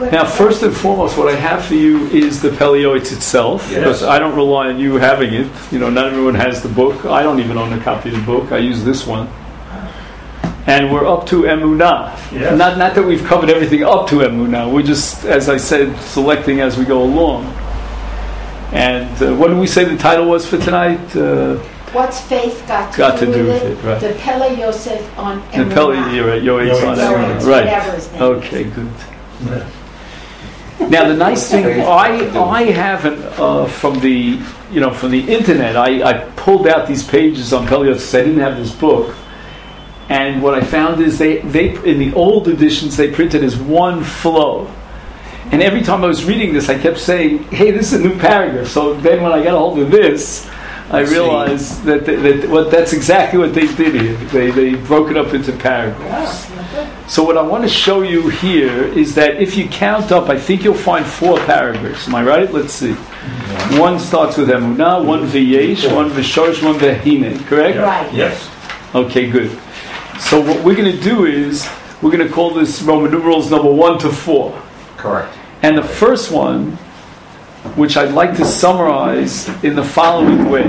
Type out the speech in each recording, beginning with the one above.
Now, first and foremost, what I have for you is the Peliotes itself, because I don't rely on you having it. Not everyone has the book. I don't even own a copy of the book. I use this one. And we're up to Emunah. Yes. Not that we've covered everything up to Emunah. We're just, as I said, selecting as we go along. And what did we say the title was for tonight? What's faith got to do with it? Right. The Pele Yosef on Emunah. The Pele, you're right. Yoetz on Emunah. Right. Okay, good. Yeah. Now the nice thing, I haven't from the internet. I pulled out these pages on Pele Yosef. I didn't have this book. And what I found is they in the old editions they printed as one flow, and every time I was reading this, I kept saying, "Hey, this is a new paragraph." So then, when I got a hold of this, I realized that's exactly what they did here. They broke it up into paragraphs. So what I want to show you here is that if you count up, I think you'll find 4 paragraphs. Am I right? Let's see. One starts with Emunah, one V'yesh, one V'shorish, one V'hine. Correct? Right. Yes. Okay, good. So what we're going to do is we're going to call this Roman numerals number 1 to 4. Correct. And the first one, which I'd like to summarize in the following way: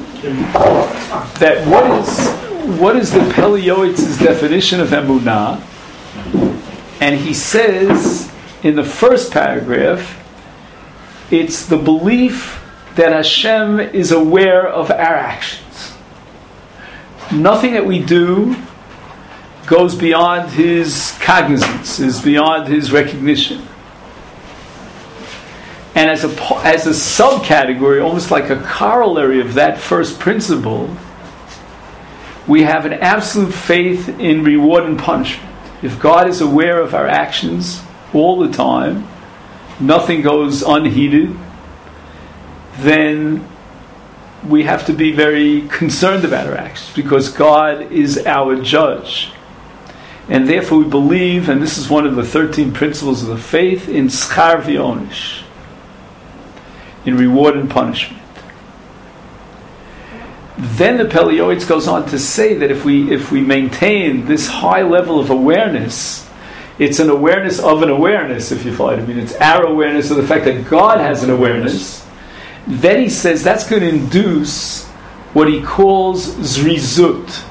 that what is the Pele Yoetz's definition of Emunah? And he says in the first paragraph, it's the belief that Hashem is aware of our actions. Nothing that we do goes beyond his cognizance, is beyond his recognition. And as a subcategory, almost like a corollary of that first principle, we have an absolute faith in reward and punishment. If God is aware of our actions all the time, nothing goes unheeded, then we have to be very concerned about our actions, because God is our judge. And therefore we believe, and this is one of the 13 principles of the faith, in schar v'onish, in reward and punishment. Then the Pele Yoetz goes on to say that if we maintain this high level of awareness, it's an awareness of an awareness, if you follow it. I mean, it's our awareness of the fact that God has an awareness. Then he says that's going to induce what he calls zrizut.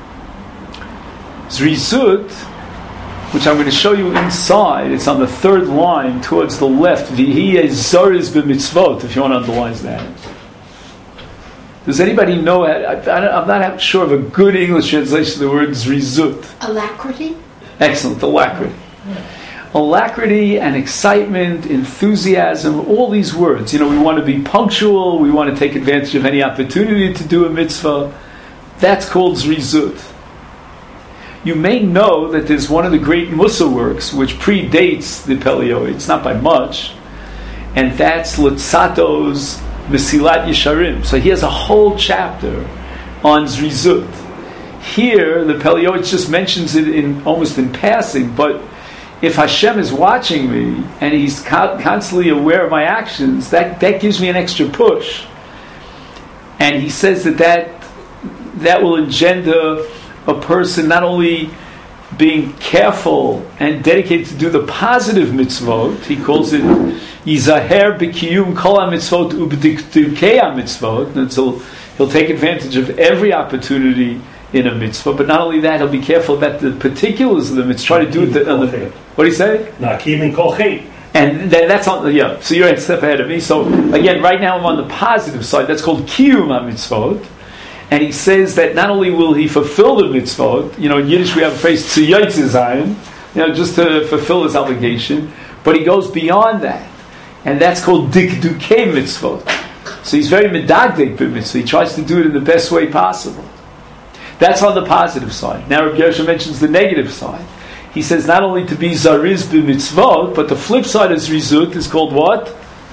Zrizut, which I'm going to show you inside, it's on the 3rd line towards the left. V'hi zoriz b'mitzvot, if you want to underline that. Does anybody know? I'm not sure of a good English translation of the word zrizut. Alacrity? Excellent, alacrity. Alacrity and excitement, enthusiasm, all these words. We want to be punctual, we want to take advantage of any opportunity to do a mitzvah. That's called zrizut. You may know that there's one of the great Mussar works which predates the Pele Yoetz, not by much, and that's Luzzato's Mesilat Yesharim. So he has a whole chapter on zrizut. Here, the Pele Yoetz just mentions it almost in passing, but if Hashem is watching me and he's constantly aware of my actions, that gives me an extra push. And he says that will engender a person not only being careful and dedicated to do the positive mitzvot, he calls it Yizaher b'kiyum kol ha-mitzvot u'b'dikdukei ha-mitzvot, and so he'll take advantage of every opportunity in a mitzvah, but not only that, he'll be careful about the particulars of the mitzvah. Try to do it on the... What do you say? Nakim kol chet. And that's on the... Yeah, so you're a step ahead of me. So, again, right now I'm on the positive side. That's called kiyum ha-mitzvot. And he says that not only will he fulfill the mitzvot, in Yiddish we have a phrase, tziyot zayin, just to fulfill his obligation, but he goes beyond that. And that's called dikdukei mitzvot. So he's very medagdek b'mitzvah. He tries to do it in the best way possible. That's on the positive side. Now Rabbi Yehoshua mentions the negative side. He says not only to be zariz b'mitzvot, but the flip side of zrizut is called what?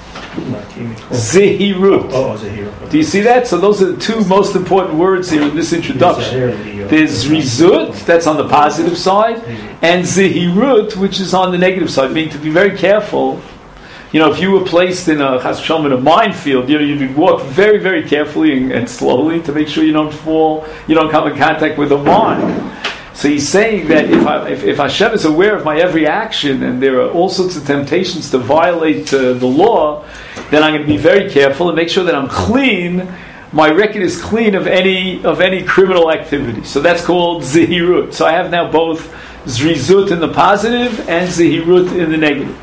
Zehirut. Zehirut. Do you see that? So those are the 2 most important words here in this introduction. There's zrizut, that's on the positive side, and zehirut, which is on the negative side. Meaning to be very careful. If you were placed in a minefield, you'd walk very, very carefully and slowly to make sure you don't fall, you don't come in contact with a mine. So he's saying that if Hashem is aware of my every action, and there are all sorts of temptations to violate the law, then I'm going to be very careful and make sure that I'm clean. My record is clean of any criminal activity. So that's called zehirut. So I have now both zrizut in the positive and zehirut in the negative.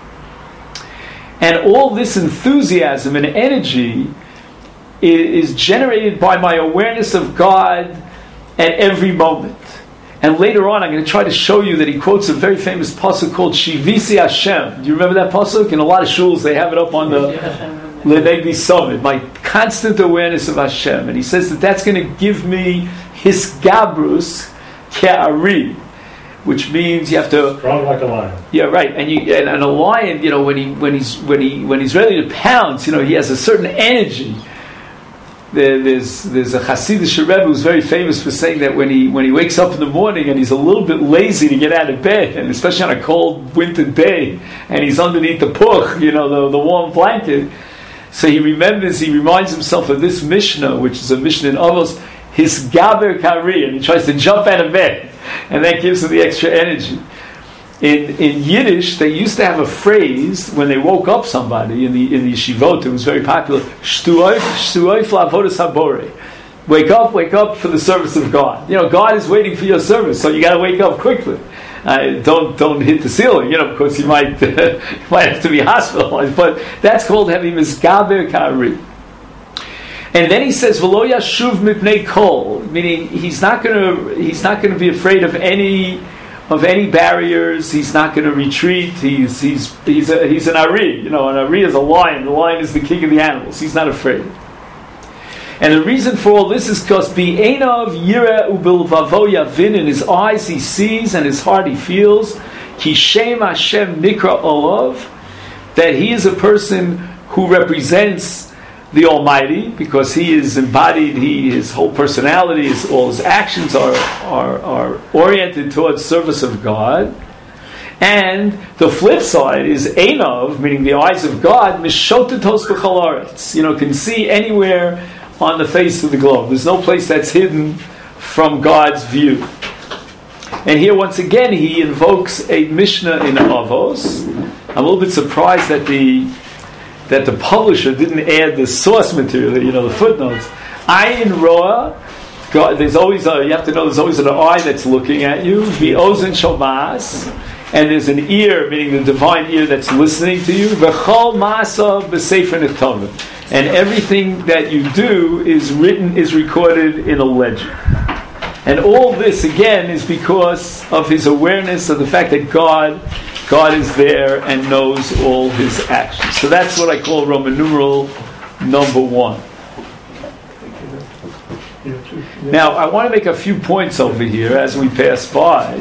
And all this enthusiasm and energy is generated by my awareness of God at every moment. And later on, I'm going to try to show you that he quotes a very famous pasuk called Shivisi Hashem. Do you remember that pasuk? In a lot of shuls, they have it up on the Lenegdi Summit. My constant awareness of Hashem. And he says that that's going to give me Hisgabrus Ke'ari, which means you have to strong like a lion. Yeah, right. And a lion, when he's ready to pounce, he has a certain energy. There's a Hasidic Rebbe who's very famous for saying that when he wakes up in the morning and he's a little bit lazy to get out of bed, and especially on a cold winter day, and he's underneath the puch, the warm blanket, so he reminds himself of this Mishnah, which is a Mishnah in Avos, his Gaber Kari, and he tries to jump out of bed, and that gives him the extra energy. In Yiddish, they used to have a phrase when they woke up somebody in the yeshivot. It was very popular. Shtuoif la'avodas habore. Wake up for the service of God. God is waiting for your service, so you got to wake up quickly. Don't hit the ceiling, because you might have to be hospitalized. But that's called having misgaber kari. And then he says, "V'lo yashuv mipnei kol," meaning he's not going to be afraid of any barriers. He's not going to retreat. He's an ari. An ari is a lion. The lion is the king of the animals. He's not afraid. And the reason for all this is because bi'einav yireh u'bilvavo yavin, in his eyes he sees and his heart he feels. Ki shem Hashem nikra olav, that he is a person who represents the Almighty, because he is embodied, his whole personality, all his actions are oriented towards service of God. And the flip side is Einav, meaning the eyes of God, Mishotetos b'chol haaretz, can see anywhere on the face of the globe. There's no place that's hidden from God's view. And here once again he invokes a Mishnah in Avos. I'm a little bit surprised that the publisher didn't add the source material, the footnotes. Ayin roa, there's always you have to know there's always an eye that's looking at you. V'ozen shomas, and there's an ear, meaning the divine ear that's listening to you. V'chol ma'asa b'sefer nichtavim, and everything that you do is recorded in a ledger. And all this again is because of his awareness of the fact that God is there and knows all his actions. So that's what I call Roman numeral number 1. Now, I want to make a few points over here as we pass by.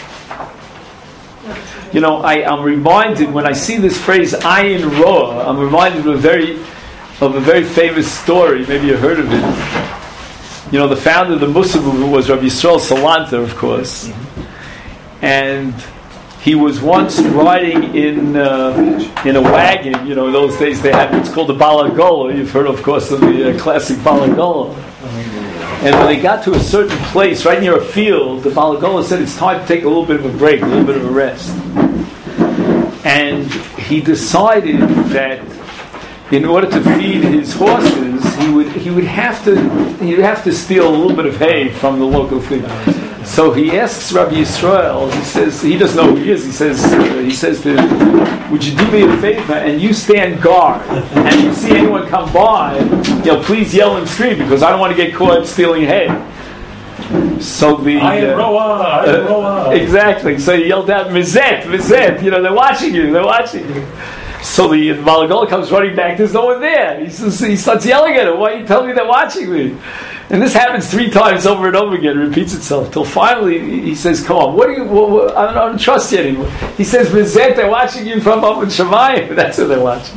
I'm reminded, when I see this phrase, Ayin Roa, I'm reminded of a very famous story. Maybe you heard of it. The founder of the Musar movement was Rabbi Yisrael Salanter, of course. And he was once riding in a wagon. In those days they had what's called the Balagola. You've heard, of course, of the classic Balagola. And when they got to a certain place, right near a field, the Balagola said it's time to take a little bit of a break, a little bit of a rest. And he decided that in order to feed his horses, he would have to steal a little bit of hay from the local thing. So he asks Rabbi Yisrael. He says he doesn't know who he is. He says to him, "Would you do me a favor and you stand guard? And if you see anyone come by, please yell and scream, because I don't want to get caught stealing hay." So Ayin Roa. Exactly. So he yelled out, "Mizet, Mizet!" They're watching you. So the Malagola comes running back. There's no one there. He starts yelling at him. "Why are you telling me they're watching me?" And this happens 3 times over and over again. It repeats itself till finally he says, "Come on, I don't trust you anymore." He says, "Mizet, they're watching you from up in Shemayim." That's what they're watching.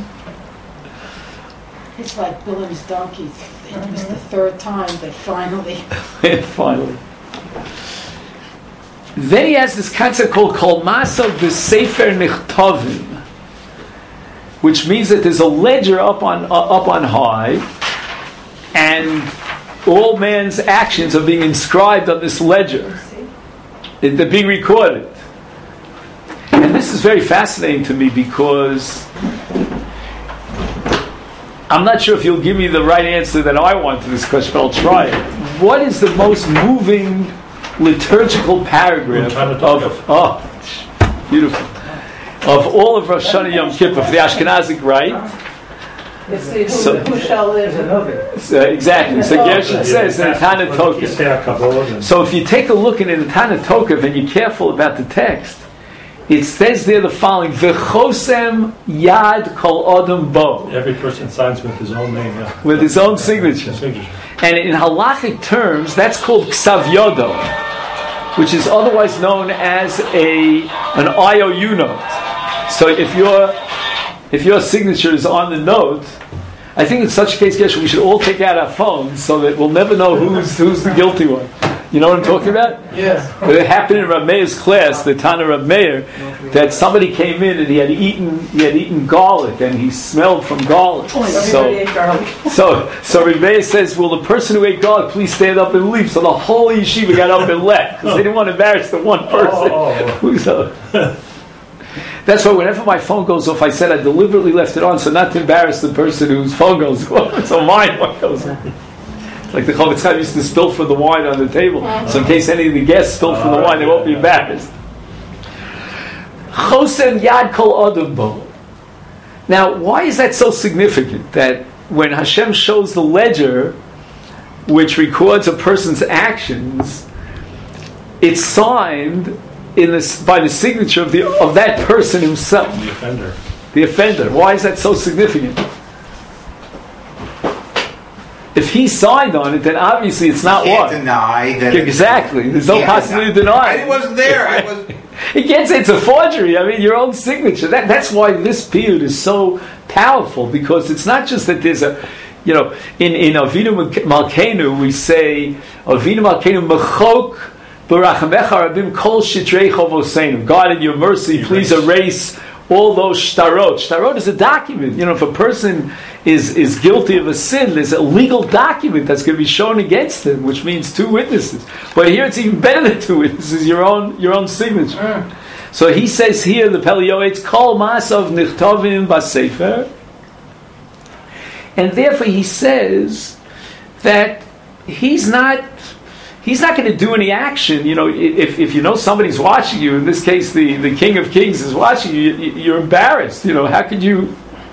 It's like Bilam's donkeys. It was the 3rd time that finally. Finally. Then he has this concept called Kol Masa B'Sefer Nichtavim, which means that there's a ledger up on high, and all man's actions are being inscribed on this ledger. They're being recorded. And this is very fascinating to me because I'm not sure if you'll give me the right answer that I want to this question, but I'll try it. What is the most moving liturgical paragraph beautiful, of all of Rosh Hashanah Yom Kippur, for the Ashkenazic rite? It's the who shall live in exactly. So Gershon says in Tana Tokev. So if you take a look in the Tana Tokev and you're careful about the text, it says there the following: V'chosem yad kol adam bo. Every person signs with his own name, yeah. With his own signature. And in halachic terms, that's called ksav yodo, which is otherwise known as an IOU note. So if your signature is on the note, I think in such a case, Gershon, we should all take out our phones so that we'll never know who's the guilty one. You know what I'm talking about? Yes. It happened in Rav Meir's class, the Tana Rav Meir, that somebody came in and he had eaten garlic and he smelled from garlic. So Rav Meir says, "Will the person who ate garlic please stand up and leave?" So the whole yeshiva got up and left because they didn't want to embarrass the one person. That's why whenever my phone goes off, I said I deliberately left it on so not to embarrass the person whose phone goes off. So mine one goes off. Like the Chavetz Chaim used to spill for the wine on the table. So in case any of the guests spill for the wine, they won't be embarrassed. Chosem yad kol adam bo. Now, why is that so significant? That when Hashem shows the ledger, which records a person's actions, it's signed by the signature of that person himself. The offender. Why is that so significant? If he signed on it, then obviously it's not what? Deny that. Exactly. There's no possibility of denying. I wasn't there. He can't say it's a forgery. I mean, your own signature. That's why this period is so powerful, because it's not just that there's a, in Avinu Malkeinu we say Avinu Malkeinu Mechok B'Rachamecha Rabim Kol Shitrei Chovoseinu. God, in your mercy, please erase all those shtarot. Shtarot is a document. If a person is guilty of a sin, there's a legal document that's going to be shown against him, which means two witnesses. But here it's even better than two witnesses, your own signature. So he says here, the Pele Yoetz, Kol Masav Nichtovim Basefer. And therefore he says that he's not going to do any action. If you know somebody's watching you, in this case the King of Kings is watching you, you're embarrassed. How could you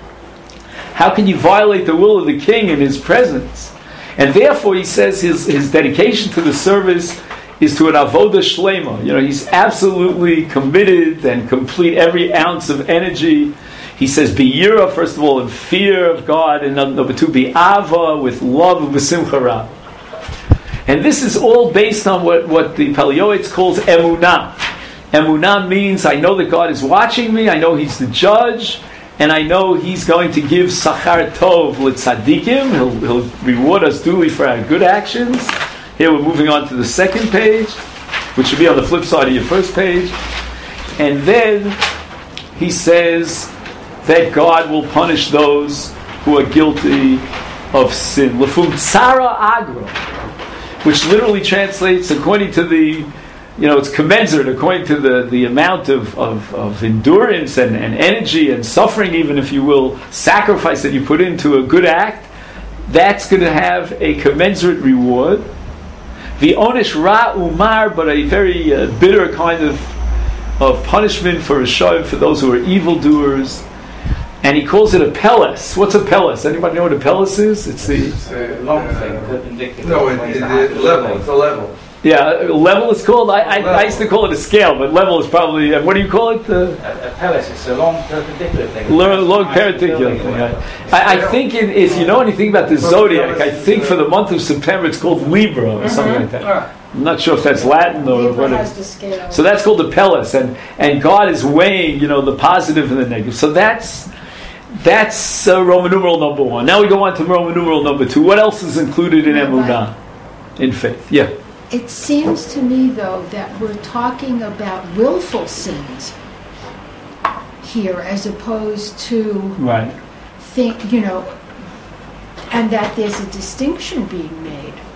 violate the will of the king in his presence? And therefore he says his dedication to the service is to an avoda shlema. He's absolutely committed and complete every ounce of energy. He says, be yira, first of all, in fear of God, and number two, be ava, with love of v'simcha rab. And this is all based on what the Pele Yoetz calls emunah. Emunah means I know that God is watching me, I know He's the judge, and I know He's going to give sachar tov l'tzadikim. He'll reward us duly for our good actions. Here we're moving on to the second page, which should be on the flip side of your first page. And then he says that God will punish those who are guilty of sin. L'fum tzara agro, which literally translates, according to the, it's commensurate, according to the amount of endurance and energy and suffering, even if you will, sacrifice that you put into a good act, that's going to have a commensurate reward. The onish ra umar, but a very bitter kind of punishment for Rishayim, for those who are evildoers. And he calls it a peles. What's a peles? Anybody know what a peles is? It's a long thing, perpendicular. No, it's level. It's a level. Yeah, level is called. I used to call it a scale, but level is probably. What do you call it? A peles. It's a long perpendicular thing. Long perpendicular thing. I think if you know anything about the zodiac, I think for the month of September it's called Libra or something like that. I'm not sure if that's Latin or whatever. So that's called the peles, and God is weighing, the positive and the negative. So that's Roman numeral number 1. Now we go on to Roman numeral number 2. What else is included in emunah, in faith? Yeah. It seems to me, though, that we're talking about willful sins here, as opposed to and that there's a distinction being made.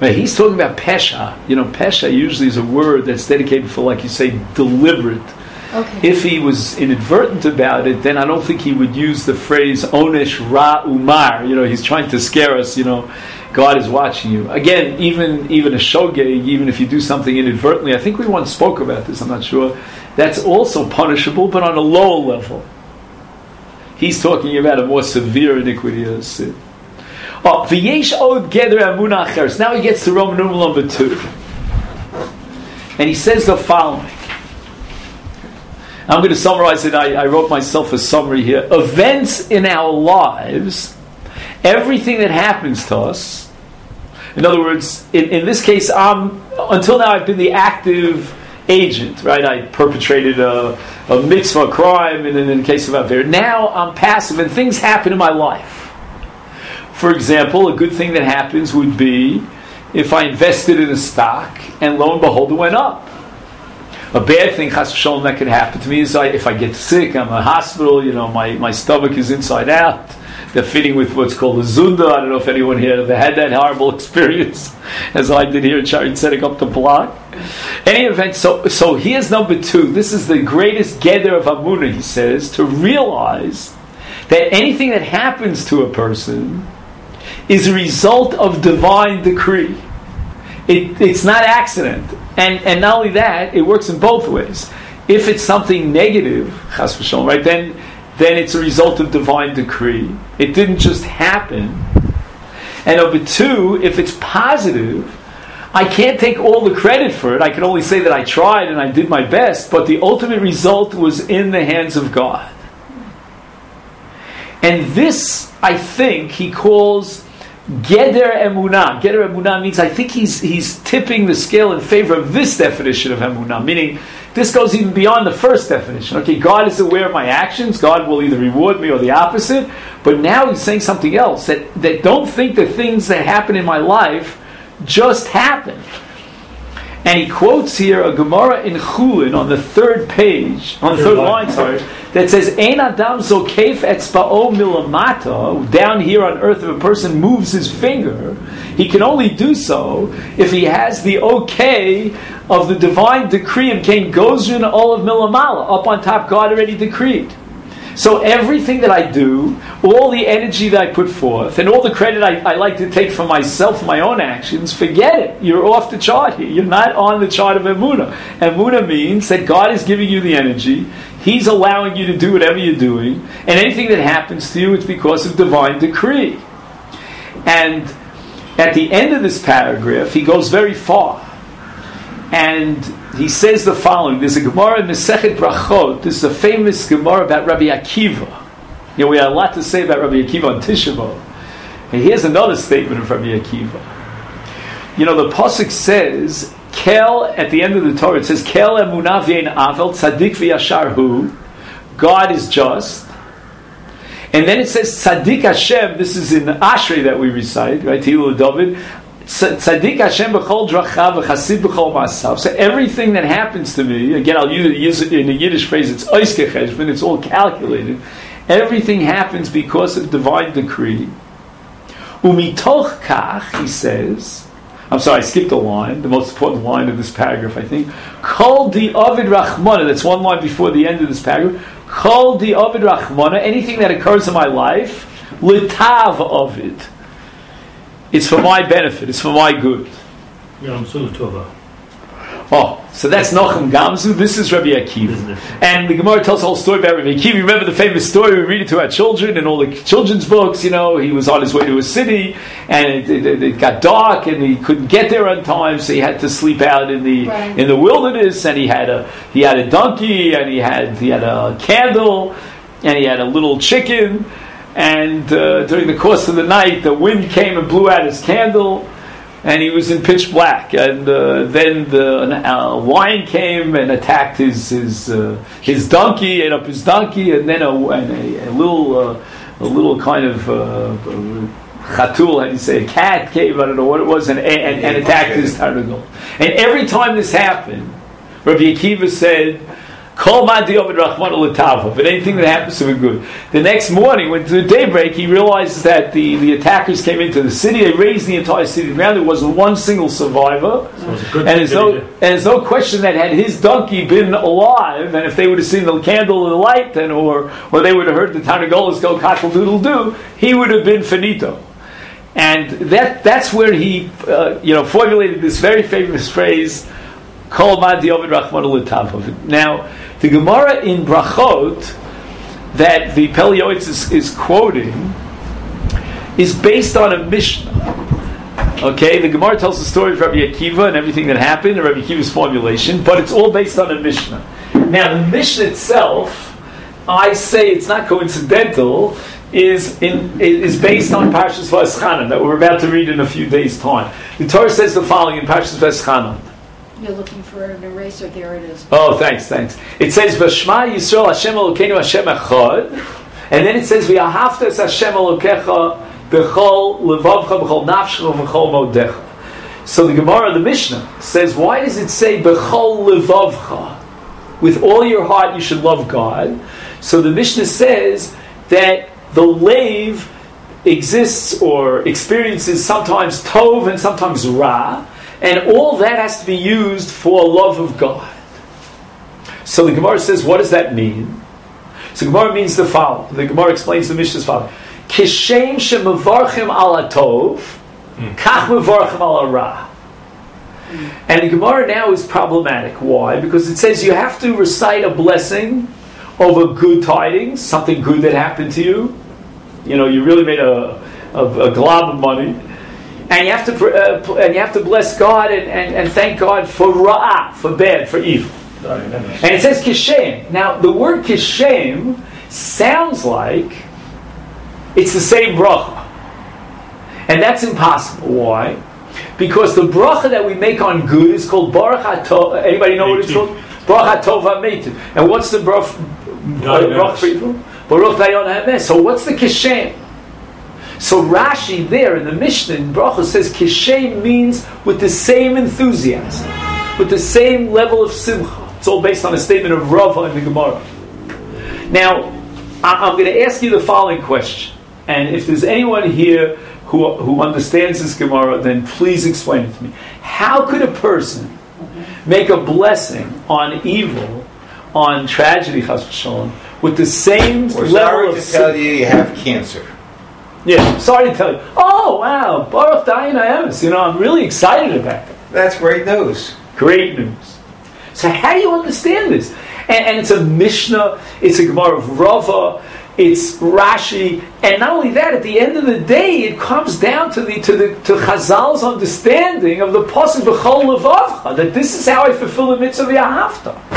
Right, he's talking about pesha. Pesha usually is a word that's dedicated for, like you say, deliberate. Okay. If he was inadvertent about it, then I don't think he would use the phrase onesh ra umar. He's trying to scare us. God is watching you. Again, even a shogeg, even if you do something inadvertently, I think we once spoke about this, I'm not sure, that's also punishable, but on a lower level. He's talking about a more severe iniquity as sin. V'yesh od geder emunah acheres. Now he gets to Roman numeral number 2. And he says the following. I'm going to summarize it. I wrote myself a summary here. Events in our lives, everything that happens to us, in other words, in this case, until now I've been the active agent, right? I perpetrated a mitzvah crime, and in the case of Aver. Now I'm passive, and things happen in my life. For example, a good thing that happens would be if I invested in a stock, and lo and behold, it went up. A bad thing, chas v'sholom, that could happen to me is if I get sick, I'm in a hospital, my stomach is inside out. They're fitting with what's called a zunda. I don't know if anyone here ever had that horrible experience, as I did here in Sharon, setting up the block. Any event, so here's number 2. This is the greatest geder of Amunah, he says, to realize that anything that happens to a person is a result of divine decree. It's not accident. And not only that, it works in both ways. If it's something negative, chas v'sholom, right, then it's a result of divine decree. It didn't just happen. And number 2, if it's positive, I can't take all the credit for it. I can only say that I tried and I did my best, but the ultimate result was in the hands of God. And this, I think, he calls Geder Emunah. Geder Emunah means, I think he's tipping the scale in favor of this definition of Emunah, meaning this goes even beyond the first definition. Okay, God is aware of my actions. God will either reward me or the opposite. But now he's saying something else, that don't think the things that happen in my life just happen. And he quotes here a Gemara in Chulin on the third page, on the third line, that says, Ein adam zokef etzba'o milamata, down here on earth, if a person moves his finger, he can only do so if he has the okay of the divine decree, and Kain Gozrin Olav Milamala, up on top, God already decreed. So everything that I do, all the energy that I put forth, and all the credit I like to take for myself, my own actions, forget it. You're off the chart here. You're not on the chart of Emunah. Emunah means that God is giving you the energy. He's allowing you to do whatever you're doing. And anything that happens to you, it's because of divine decree. And at the end of this paragraph, he goes very far. And he says the following. There's a Gemara in Masechet Brachot. This is a famous Gemara about Rabbi Akiva. We have a lot to say about Rabbi Akiva on Tisha B'Av. And here's another statement of Rabbi Akiva. The Pasuk says, Kel, at the end of the Torah, it says, Kel emunah v'ein avel, tzaddik v'yashar hu. God is just. And then it says, Tzaddik Hashem, this is in Ashrei that we recite, right? Tehillah David. Tzaddik Hashem b'chol drachav v'chasid b'chol maasav. So everything that happens to me, again, I'll use it in a Yiddish phrase, it's oiske cheshbon, it's all calculated. Everything happens because of divine decree. Umitoch kach, he says, I'm sorry, I skipped a line, the most important line of this paragraph, I think. Kol di Ovid Rachmana, that's one line before the end of this paragraph. Kol di Ovid Rachmana, anything that occurs in my life, litav Ovid. It's for my benefit. It's for my good. Oh, so that's Nochem Gamzu. This is Rabbi Akiva. And the Gemara tells the whole story about Rabbi Akiva. Remember the famous story? We read it to our children in all the children's books. He was on his way to a city, and it got dark, and he couldn't get there on time, so he had to sleep out in the wilderness. And he had a donkey, and he had a candle, and he had a little chicken. And during the course of the night, the wind came and blew out his candle, and he was in pitch black. And then the lion came and attacked his donkey, ate up his donkey, and then a little kind of chatul, how do you say, a cat came, I don't know what it was, and attacked his targul. And every time this happened, Rabbi Akiva said, Kol ma di'ovid rachmana l'tava, but anything that happens to him good. The next morning, when to the daybreak, he realizes that the attackers came into the city. They razed the entire city to the ground. There wasn't one single survivor, and there's no question that had his donkey been alive, and if they would have seen the candle in the light, then or they would have heard the Tarnagolas go cockle-doodle-doo, he would have been finito. And that's where he formulated this very famous phrase, Kol ma di'ovid rachmana l'tava. Now, the Gemara in Brachot that the Pele Yoetz is quoting is based on a Mishnah. Okay, the Gemara tells the story of Rabbi Akiva and everything that happened, and Rabbi Akiva's formulation, but it's all based on a Mishnah. Now, the Mishnah itself, I say it's not coincidental, is based on Parshas Va'eschanan that we're about to read in a few days' time. The Torah says the following in Parshas Va'eschanan. You're looking for an eraser. There it is. Oh, thanks. It says, V'shma Yisrael Hashem Elokeinu Hashem Echad, and then it says, V'ahavta es Hashem Elokecha b'chol levavcha b'chol nafshecha b'chol modecha. So the Gemara, the Mishnah, says, why does it say b'chol levavcha? With all your heart you should love God. So the Mishnah says that the lave exists or experiences sometimes tov and sometimes ra, and all that has to be used for love of God. So the Gemara says, what does that mean? So the Gemara means the following. The Gemara explains the Mishnah's following. Kishem shemevarchim ala tov, kach mevarchim ala ra. And the Gemara now is problematic. Why? Because it says you have to recite a blessing over good tidings, something good that happened to you. You know, you really made a glob of money. And you have to bless God and thank God for ra'ah, for bad, for evil. And it says kishem. Now, the word kishem sounds like it's the same bracha. And that's impossible. Why? Because the bracha that we make on good is called Baruch HaTov. Anybody know what it's called? Baruch HaTov HaMeitiv. And what's the bracha for evil? Baruch Dayan HaMeh. So what's the kishem? So Rashi there in the Mishnah in Bracha says kishem means with the same enthusiasm, with the same level of simcha. It's all based on a statement of Rava in the Gemara. Now, I'm going to ask you the following question, and if there's anyone here who understands this Gemara, then please explain it to me. How could a person make a blessing on evil, on tragedy, chas v'shalom, with the same level of simcha? Tell you have cancer. Yeah, sorry to tell you. Oh, wow, Baruch Dayan HaEmes. I'm really excited about that. That's great news. Great news. So how do you understand this? And it's a Mishnah, it's a Gemara of Rava, it's Rashi, and not only that, at the end of the day, it comes down to Chazal's understanding of the pasuk b'chol levavcha, that this is how I fulfill the mitzvah v'ahavta.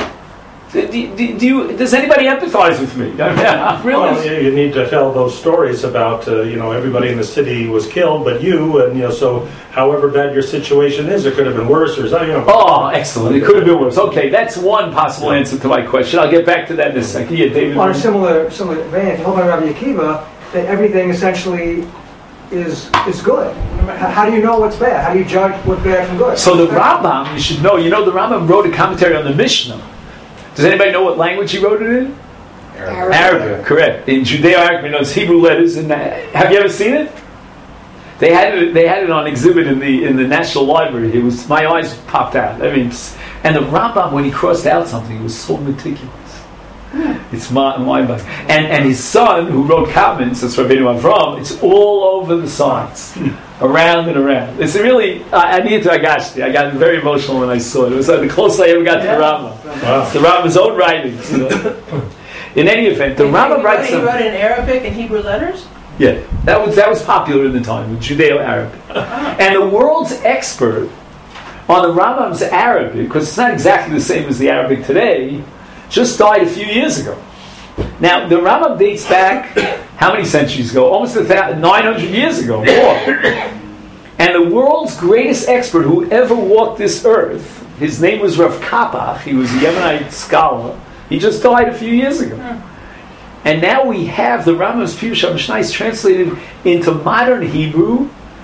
Does anybody empathize with me? Well, you need to tell those stories about everybody in the city was killed, but you, and so however bad your situation is, it could have been worse, or something. Oh, excellent! It could have been worse. Okay, that's one possible answer to my question. I'll get back to that in a second. Yeah, David. On a similar vein, if you hold on Rabbi Akiva, that everything essentially is good. How do you know what's bad? How do you judge what's bad from good? So the Rambam, you should know. The Rambam wrote a commentary on the Mishnah. Does anybody know what language he wrote it in? Arabic, correct. In Judeo-Arabic, it's Hebrew letters. And have you ever seen it? They had it on exhibit in the National Library. My eyes popped out. And the Rambam, when he crossed out something, it was so meticulous. It's mind-blowing. And his son, who wrote comments, that's Rabbeinu Avram, it's all over the sides, around and around. It's really, I got very emotional when I saw it. It was the closest I ever got to the Rambam. Wow. It's the Rambam's own writings. In any event, the Rambam writes. He wrote in Arabic and Hebrew letters? Yeah, that was popular in the time, with Judeo-Arabic. And the world's expert on the Rambam's Arabic, because it's not exactly the same as the Arabic today, just died a few years ago. Now, the Rambam dates back, how many centuries ago? Almost 900 years ago, more. And the world's greatest expert who ever walked this earth, his name was Rav Kapach, he was a Yemenite scholar, he just died a few years ago. And now we have the Rambam's Pirush HaMishnayos translated into modern Hebrew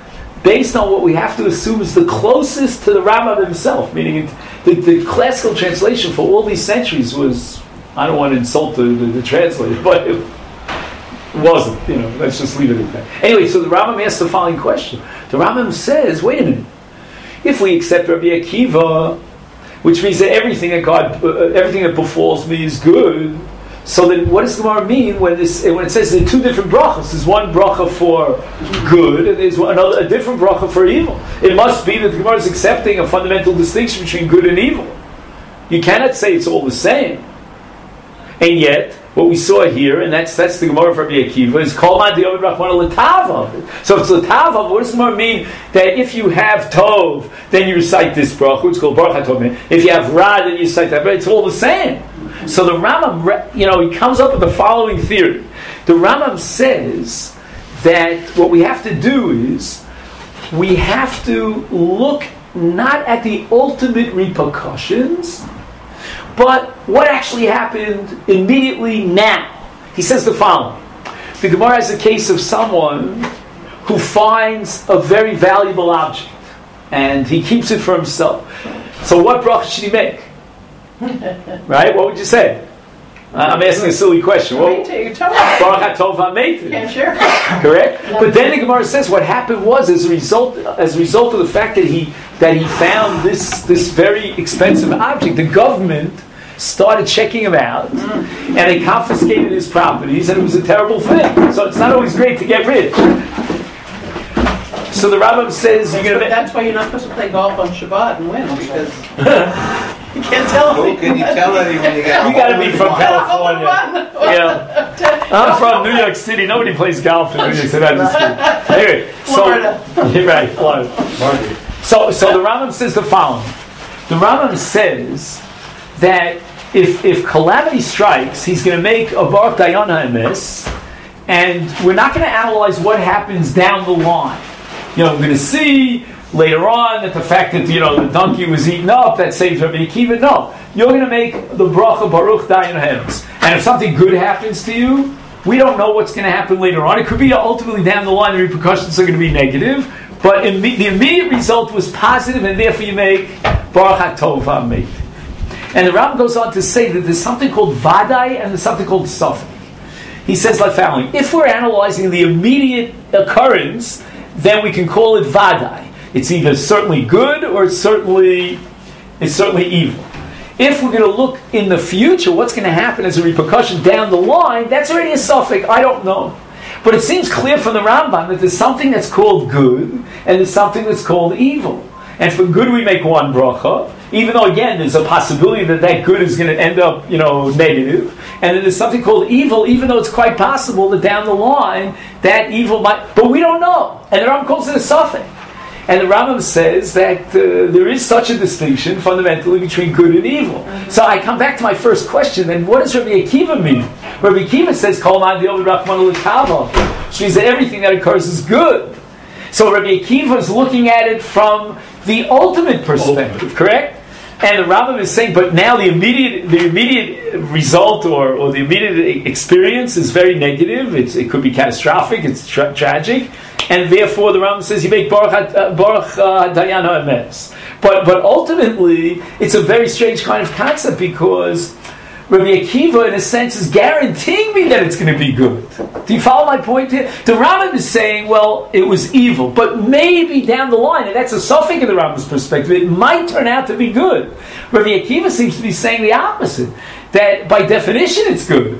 based on what we have to assume is the closest to the Rambam himself, meaning the classical translation for all these centuries was, I don't want to insult the translator, but it wasn't, let's just leave it at that. Anyway, so the Rambam asks the following question. The Rambam says, wait a minute, if we accept Rabbi Akiva, which means that everything that befalls me is good, so then what does the Gemara mean when it says there are two different brachas? There's one bracha for good and there's a different bracha for evil. It must be that the Gemara is accepting a fundamental distinction between good and evil. You cannot say it's all the same. And yet, what we saw here, and that's the Gemara for Rabbi Akiva, is Kol Ma D'Yovid Rachmana L'Tava. So if it's L'Tava, what does the Gemara mean? That if you have Tov, then you recite this bracha, it's called Baruch HaTov. If you have Ra, then you recite that, but it's all the same. So the Rambam, he comes up with the following theory. The Rambam says that what we have to do is, we have to look not at the ultimate repercussions, but what actually happened immediately now. He says the following. The Gemara has a case of someone who finds a very valuable object, and he keeps it for himself. So what bracha should he make? Right? What would you say? I'm asking a silly question. Baruch HaTov HaMeitiv. Can't share. Correct? But then the Gemara says what happened was as a result of the fact that he found this very expensive object, the government started checking him out and they confiscated his properties, and it was a terrible thing. So it's not always great to get rich. So the Rambam says you're going to. That's why you're not supposed to play golf on Shabbat and win, because you can't tell anyone. Can you tell anyone you got to be from California? I'm from New York City. Nobody plays golf in New York City. Anyway, Florida. Right, Florida. So the Rambam says the following. The Rambam says that if calamity strikes, he's going to make a Baruch Dayana Emes, and we're not going to analyze what happens down the line. We're going to see later on that the fact that the donkey was eaten up, that saves Rabbi Akiva. No, you're going to make the bracha Baruch Dayan Hems, and if something good happens to you, we don't know what's going to happen later on. It could be ultimately down the line the repercussions are going to be negative, but the immediate result was positive, and therefore you make Baruch HaTov HaMeitiv. And the Rambam goes on to say that there's something called Vadai and there's something called Safek. He says like following: if we're analyzing the immediate occurrence, then we can call it Vadai. It's either certainly good or it's certainly evil. If we're going to look in the future, what's going to happen as a repercussion down the line, that's already a suffix. I don't know. But it seems clear from the Rambam that there's something that's called good and there's something that's called evil. And for good we make one bracha, even though again there's a possibility that good is going to end up, negative. And then there's something called evil, even though it's quite possible that down the line that evil might, but we don't know. And the Rambam calls it a suffix. And the Rambam says that there is such a distinction fundamentally between good and evil. So I come back to my first question, then what does Rabbi Akiva mean? Rabbi Akiva says, Kol Ma D'Yovid Rachmana L'Tava, which means that everything that occurs is good. So Rabbi Akiva is looking at it from the ultimate perspective, correct? And the Rambam is saying, but now the immediate result or the immediate experience is very negative. It could be catastrophic. It's tragic, and therefore the Rambam says you make Baruch Dayan HaEmes. But ultimately, it's a very strange kind of concept because Rabbi Akiva, in a sense, is guaranteeing me that it's going to be good. Do you follow my point here? The Rambam is saying, well, it was evil, but maybe down the line, and that's a suffix in the Rambam's perspective, it might turn out to be good. Rabbi Akiva seems to be saying the opposite, that by definition it's good.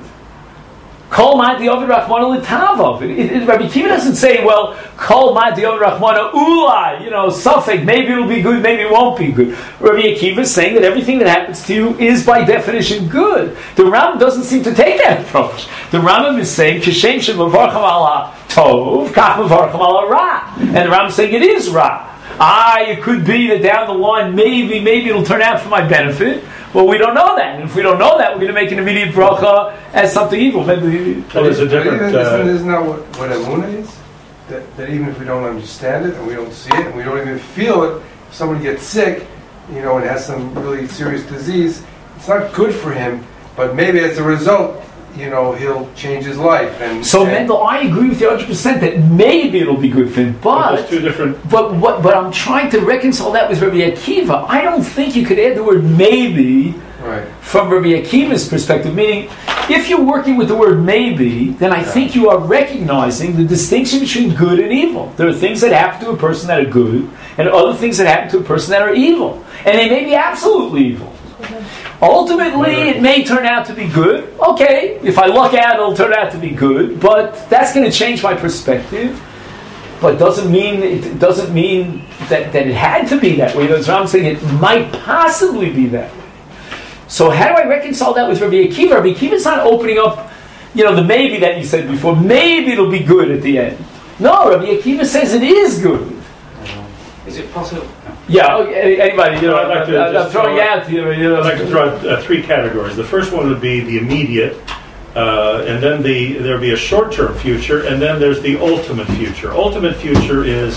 Kol Ma D'Yovid Rachmana L'Tava. Rabbi Akiva doesn't say, well, Kol Ma D'Yovid Rachmana Ulai, suffix, maybe it'll be good, maybe it won't be good. Rabbi Akiva is saying that everything that happens to you is by definition good. The Rambam doesn't seem to take that approach. The Rambam is saying, Kishem She'Mavarcham Ala Tov, Kach Mavarcham Ala Ra. And the Rambam is saying it is Ra. It could be that down the line, maybe it'll turn out for my benefit. Well, we don't know that. And if we don't know that, we're going to make an immediate bracha as something evil. There's a different... Isn't that what emunah is? That even if we don't understand it, and we don't see it, and we don't even feel it, if somebody gets sick, and has some really serious disease, it's not good for him, but maybe as a result, he'll change his life. And So Mendel, I agree with you 100% that maybe it'll be good for him, but there's two different. But I'm trying to reconcile that with Rabbi Akiva. I don't think you could add the word maybe Right. from Rabbi Akiva's perspective. Meaning, if you're working with the word maybe, then I think you are recognizing the distinction between good and evil. There are things that happen to a person that are good, and other things that happen to a person that are evil, and they may be absolutely evil. Ultimately, it may turn out to be good. Okay, if I luck out, it'll turn out to be good. But that's going to change my perspective. But it doesn't mean that it had to be that way. That's what I'm saying. It might possibly be that way. So how do I reconcile that with Rabbi Akiva? Rabbi Akiva's not opening up, the maybe that you said before. Maybe it'll be good at the end. No, Rabbi Akiva says it is good. Is it possible? Yeah, anybody, I'd like to I'm just throwing throw out here. I'd like to throw out three categories. The first one would be the immediate, and then there'll be a short-term future, and then there's the ultimate future. Ultimate future is,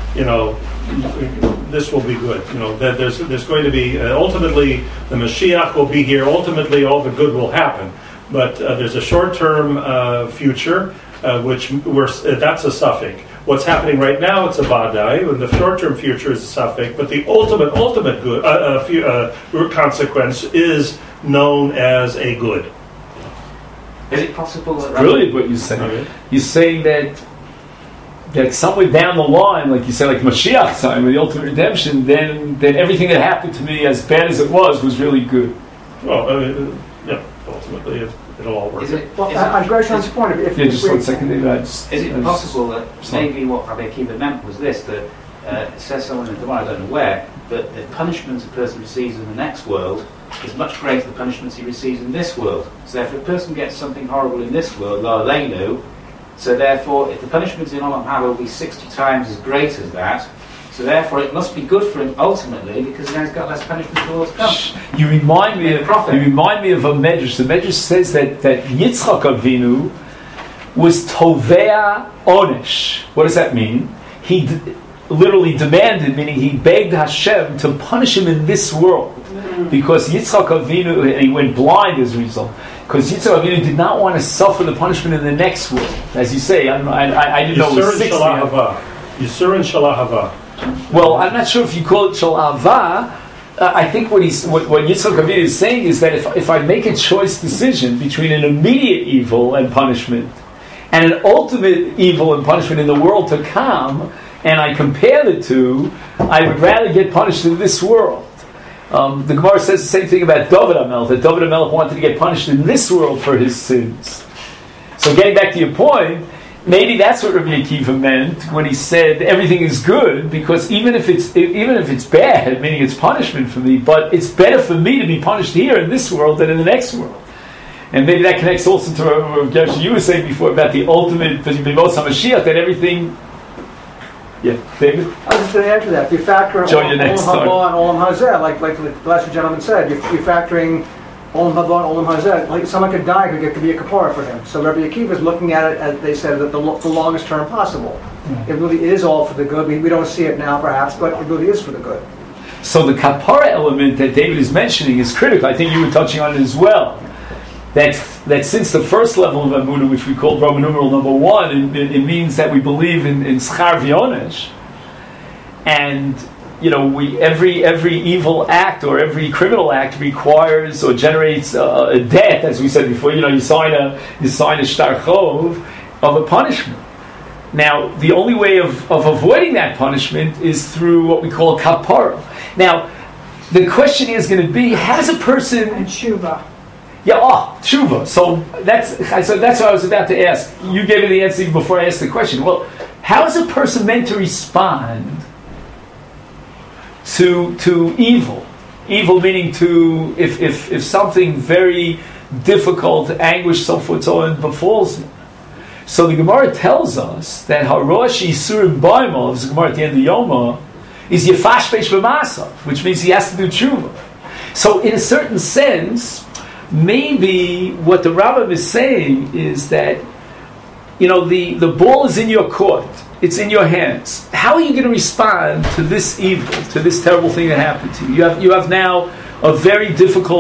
this will be good. That there's going to be ultimately the Mashiach will be here. Ultimately, all the good will happen. But there's a short-term future, that's a suffix. What's happening right now, it's a vadai, and the short-term future is a suffix, but the ultimate good consequence is known as a good. Is it possible that... Brilliant what you're saying. Okay. You're saying that somewhere down the line, like you say, like Mashiach's time, with the ultimate redemption, then everything that happened to me, as bad as it was really good. Well, ultimately it'll all work. On Gershon's point, if Just we- 1 second. Is it possible that maybe what Rabbi Akiva meant was this, that it says somewhere in the Gemara, I don't know where, that the punishment a person receives in the next world is much greater than the punishments he receives in this world. So if a person gets something horrible in this world, they know, so therefore if the punishment in Olam Haba will be 60 times as great as that, so therefore it must be good for him ultimately because then he's got less punishment for what's come. You remind me of a medrash. The medrash says that Yitzchak Avinu was tovea onesh. What does that mean? He literally demanded, meaning he begged Hashem to punish him in this world because Yitzchak Avinu, and he went blind as a result. Because Yitzchak Avinu did not want to suffer the punishment in the next world. As you say, I didn't know it was 60. Yisur and Shalahava. Well, I'm not sure if you call it Shalava. I think what Yitzchak Avinu is saying is that if I make a choice decision between an immediate evil and punishment and an ultimate evil and punishment in the world to come, and I compare the two, I would rather get punished in this world. The Gemara says the same thing about David HaMelech, that David HaMelech wanted to get punished in this world for his sins. So getting back to your point, maybe that's what Rabbi Akiva meant when he said everything is good, because even if it's bad, meaning it's punishment for me, but it's better for me to be punished here in this world than in the next world. And maybe that connects also to what Gershon, you were saying before about the ultimate Bimos HaMashiach, that everything. Yeah, David? I was just going to add to that. If you factor in Olam Haba and Olam Hazeh, like the last gentleman said, you're factoring Olam Haba and Olam Hazeh, like someone could die, could be a kapara for him. So Rabbi Akiva is looking at it, as they said, the longest term possible. It really is all for the good. We don't see it now, perhaps, but it really is for the good. So the kapara element that David is mentioning is critical. I think you were touching on it as well. That since the first level of Emunah, which we call Roman numeral number 1, it means that we believe in Schar V'Onesh. And every evil act or every criminal act requires or generates a debt, as we said before. You sign a shtar chov of a punishment. Now, the only way of avoiding that punishment is through what we call kapara. Now, the question is going to be: how does a person And Shuva. Yeah, tshuva. So that's what I was about to ask. You gave me the answer before I asked the question. Well, how is a person meant to respond to evil? Evil meaning to if something very difficult, anguish, so forth, so on befalls me. So the Gemara tells us that Harosh Yisurim Baimov, the Gemara at the end of Yoma, is Yefash Beish B'Masav, which means he has to do tshuva. So in a certain sense, maybe what the Rambam is saying is that, the ball is in your court. It's in your hands. How are you going to respond to this evil, to this terrible thing that happened to you? You have now a very difficult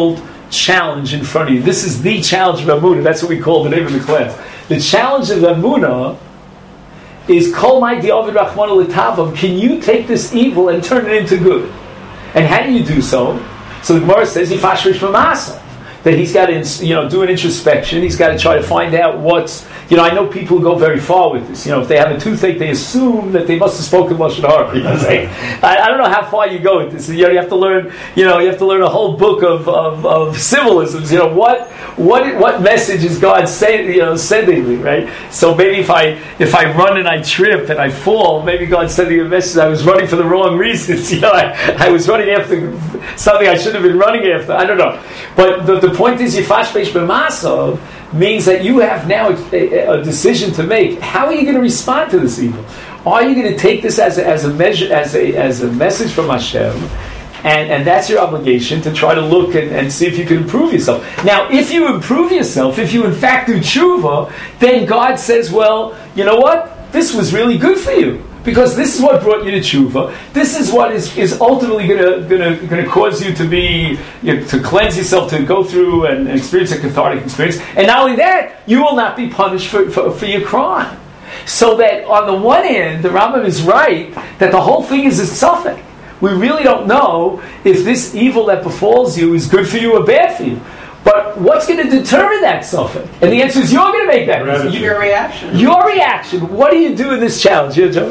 challenge in front of you. This is the challenge of Emunah. That's what we call the name of the class. The challenge of Emunah is Kol Mai Di'ovid Rachmana L'Tavam. Can you take this evil and turn it into good? And how do you do so? So the Gemara says Yifashrish B'Masa, that he's got to do an introspection. He's got to try to find out what's. I know people who go very far with this. If they have a toothache, they assume that they must have spoken Lashon Hara. I don't know how far you go with this. You have to learn. You have to learn a whole book of symbolisms. What message is God sending me? Right. So maybe if I run and I trip and I fall, maybe God's sending a message. I was running for the wrong reasons. I was running after something I shouldn't have been running after. I don't know. But the point is, Yifash Beish B'Masav means that you have now a decision to make. How are you going to respond to this evil? Are you going to take this as a measure, as a message from Hashem, and that's your obligation to try to look and see if you can improve yourself? Now, if you improve yourself, if you in fact do tshuva, then God says, well, you know what? This was really good for you. Because this is what brought you to tshuva. This is what is ultimately going to cause you to be to cleanse yourself, to go through and experience a cathartic experience. And not only that, you will not be punished for your crime. So that on the one hand, the Rambam is right that the whole thing is a suffix. We really don't know if this evil that befalls you is good for you or bad for you. But what's going to determine that suffix? And the answer is you're going to make that decision. Your reaction. Your reaction. What do you do in this challenge? Yeah, Joe?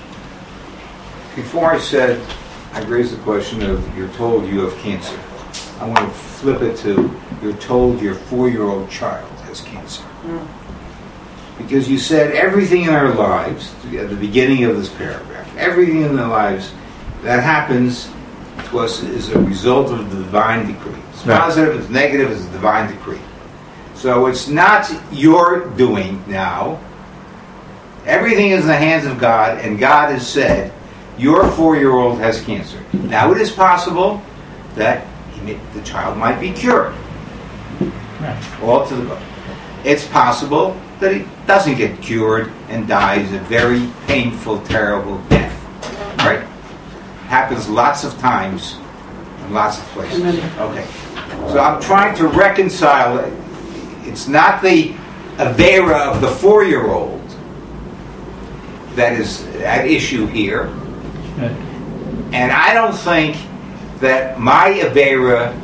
Before I said, I raised the question of you're told you have cancer. I want to flip it to you're told your 4-year-old child has cancer. Because you said everything in our lives, at the beginning of this paragraph, everything in our lives that happens to us is a result of the divine decree. It's positive, it's negative, it's a divine decree. So it's not your doing now. Everything is in the hands of God, and God has said, your 4-year-old has cancer. Now it is possible that the child might be cured. All to the book. It's possible that he doesn't get cured and dies a very painful, terrible death. Right? Happens lots of times in lots of places. Okay. So I'm trying to reconcile it. It's not the Avera of the 4-year-old that is at issue here. And I don't think that my Avera,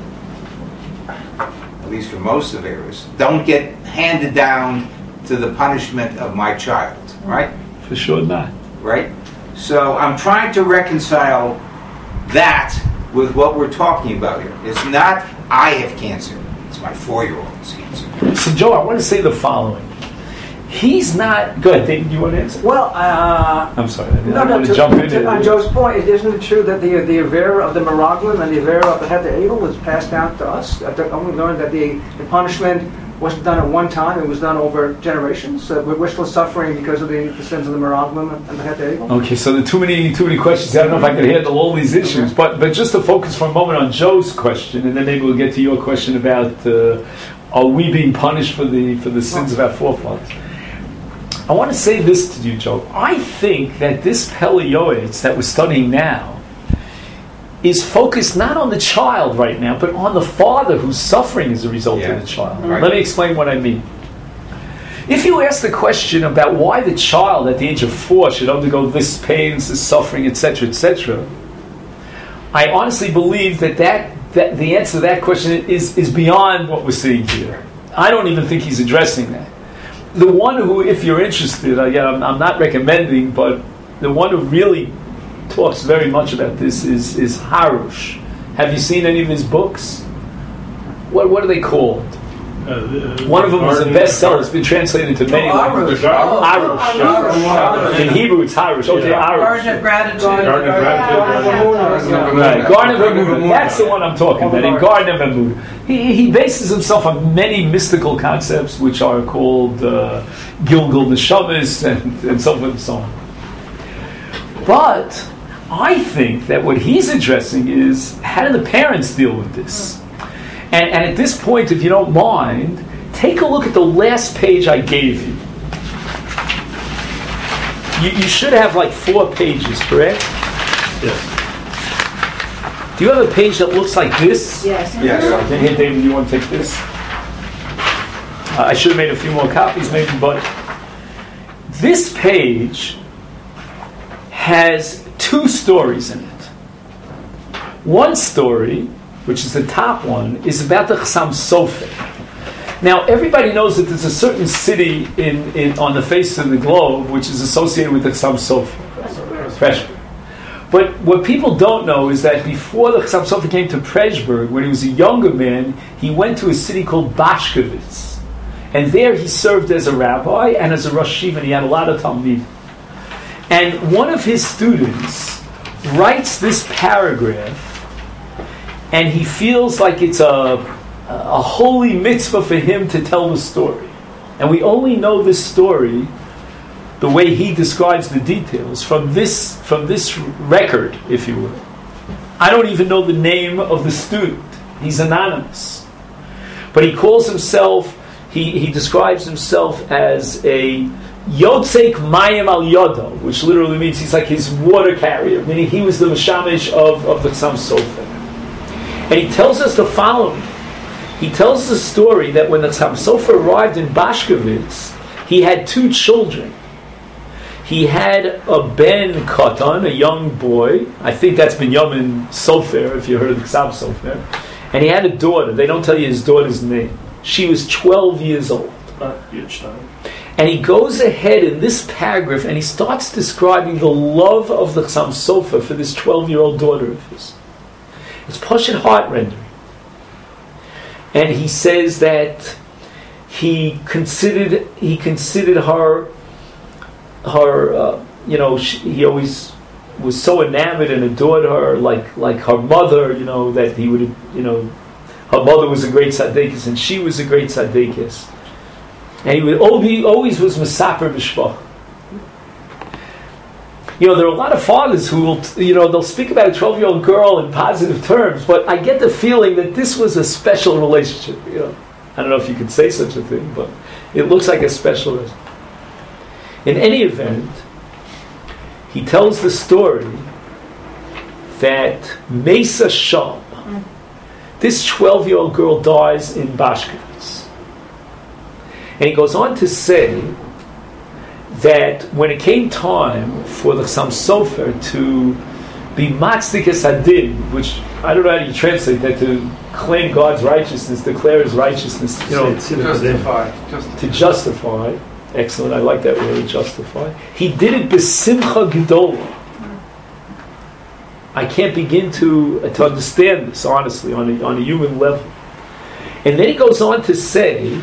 at least for most Averas, don't get handed down to the punishment of my child, right? For sure not. Right? So I'm trying to reconcile that with what we're talking about here. It's not I have cancer, it's my 4-year-old's cancer. So Joe, I want to say the following. He's not... Go ahead, David, you want to answer? Well, I'm sorry. I want to jump in. On Joe's point, isn't it true that the Avera of the Meraglim and the Avera of the Heter Eitel was passed down to us? We learned that the punishment wasn't done at one time, it was done over generations. We're still suffering because of the sins of the Meraglim and the Heter Eitel. Okay, so there are too many questions. I don't know if I can handle all these issues, but just to focus for a moment on Joe's question, and then maybe we'll get to your question about are we being punished for the sins of our forefathers? I want to say this to you, Joe. I think that this Pele Yoetz that we're studying now is focused not on the child right now, but on the father who's suffering as a result of the child. Right. Let me explain what I mean. If you ask the question about why the child at the age of 4 should undergo this pain, this suffering, etc., etc., I honestly believe that the answer to that question is beyond what we're seeing here. I don't even think he's addressing that. The one who, if you're interested, I'm not recommending, but the one who really talks very much about this is Harush. Have you seen any of his books? What are they called? One of them is a bestseller. It's been translated into many languages. Arush. In Hebrew, it's Harush. Okay, Arush. Garden of Gratitude. Garden of Emunah. That's the one I'm talking about. In Garden of Emunah. He bases himself on many mystical concepts, which are called Gilgul Neshamis and so forth and so on. But I think that what he's addressing is how do the parents deal with this? And at this point, if you don't mind, take a look at the last page I gave you. You should have like 4 pages, correct? Yes. Do you have a page that looks like this? Yes. Yes. Okay, here, David, you want to take this? I should have made a few more copies, maybe, but this page has two stories in it. One story, which is the top one, is about the Chassam Sofer. Now, everybody knows that there's a certain city on the face of the globe which is associated with the Chassam Sofer. Preshburg. But what people don't know is that before the Chassam Sofer came to Preshburg, when he was a younger man, he went to a city called Bashkovitz. And there he served as a rabbi and as a Rosh Yeshiva, and he had a lot of Talmid. And one of his students writes this paragraph, and he feels like it's a holy mitzvah for him to tell the story. And we only know this story, the way he describes the details, from this record, if you will. I don't even know the name of the student. He's anonymous. But he calls himself, he describes himself as a Yotzek Mayim Al Yodo, which literally means he's like his water carrier, meaning he was the Mashamish of the Chassam Sofer. And he tells us the following. He tells us a story that when the Chassam Sofer arrived in Bashkovitz, he had two children. He had a Ben Katan, a young boy. I think that's Binyamin Sofer, if you heard of the Chassam Sofer. And he had a daughter. They don't tell you his daughter's name. She was 12 years old. And he goes ahead in this paragraph and he starts describing the love of the Chassam Sofer for this 12-year-old daughter of his. It's Pashut heart-rending. And he says that he considered her, he always was so enamored and adored her like her mother, that he would, her mother was a great tzaddikus and she was a great tzaddikus. And he always was Mesaper B'Shvach. There are a lot of fathers who will, they'll speak about a 12-year-old girl in positive terms, but I get the feeling that this was a special relationship. I don't know if you could say such a thing, but it looks like a special relationship. In any event, he tells the story that Mesa Sham, this 12-year-old girl, dies in Bashkovitz. And he goes on to say that when it came time for the Chassam Sofer to be Matzdikas Hadin, which I don't know how you translate that, to claim God's righteousness, declare His righteousness, to justify. Excellent, I like that word, justify. He did it b'simcha gedola. I can't begin to understand this, honestly, on a human level. And then he goes on to say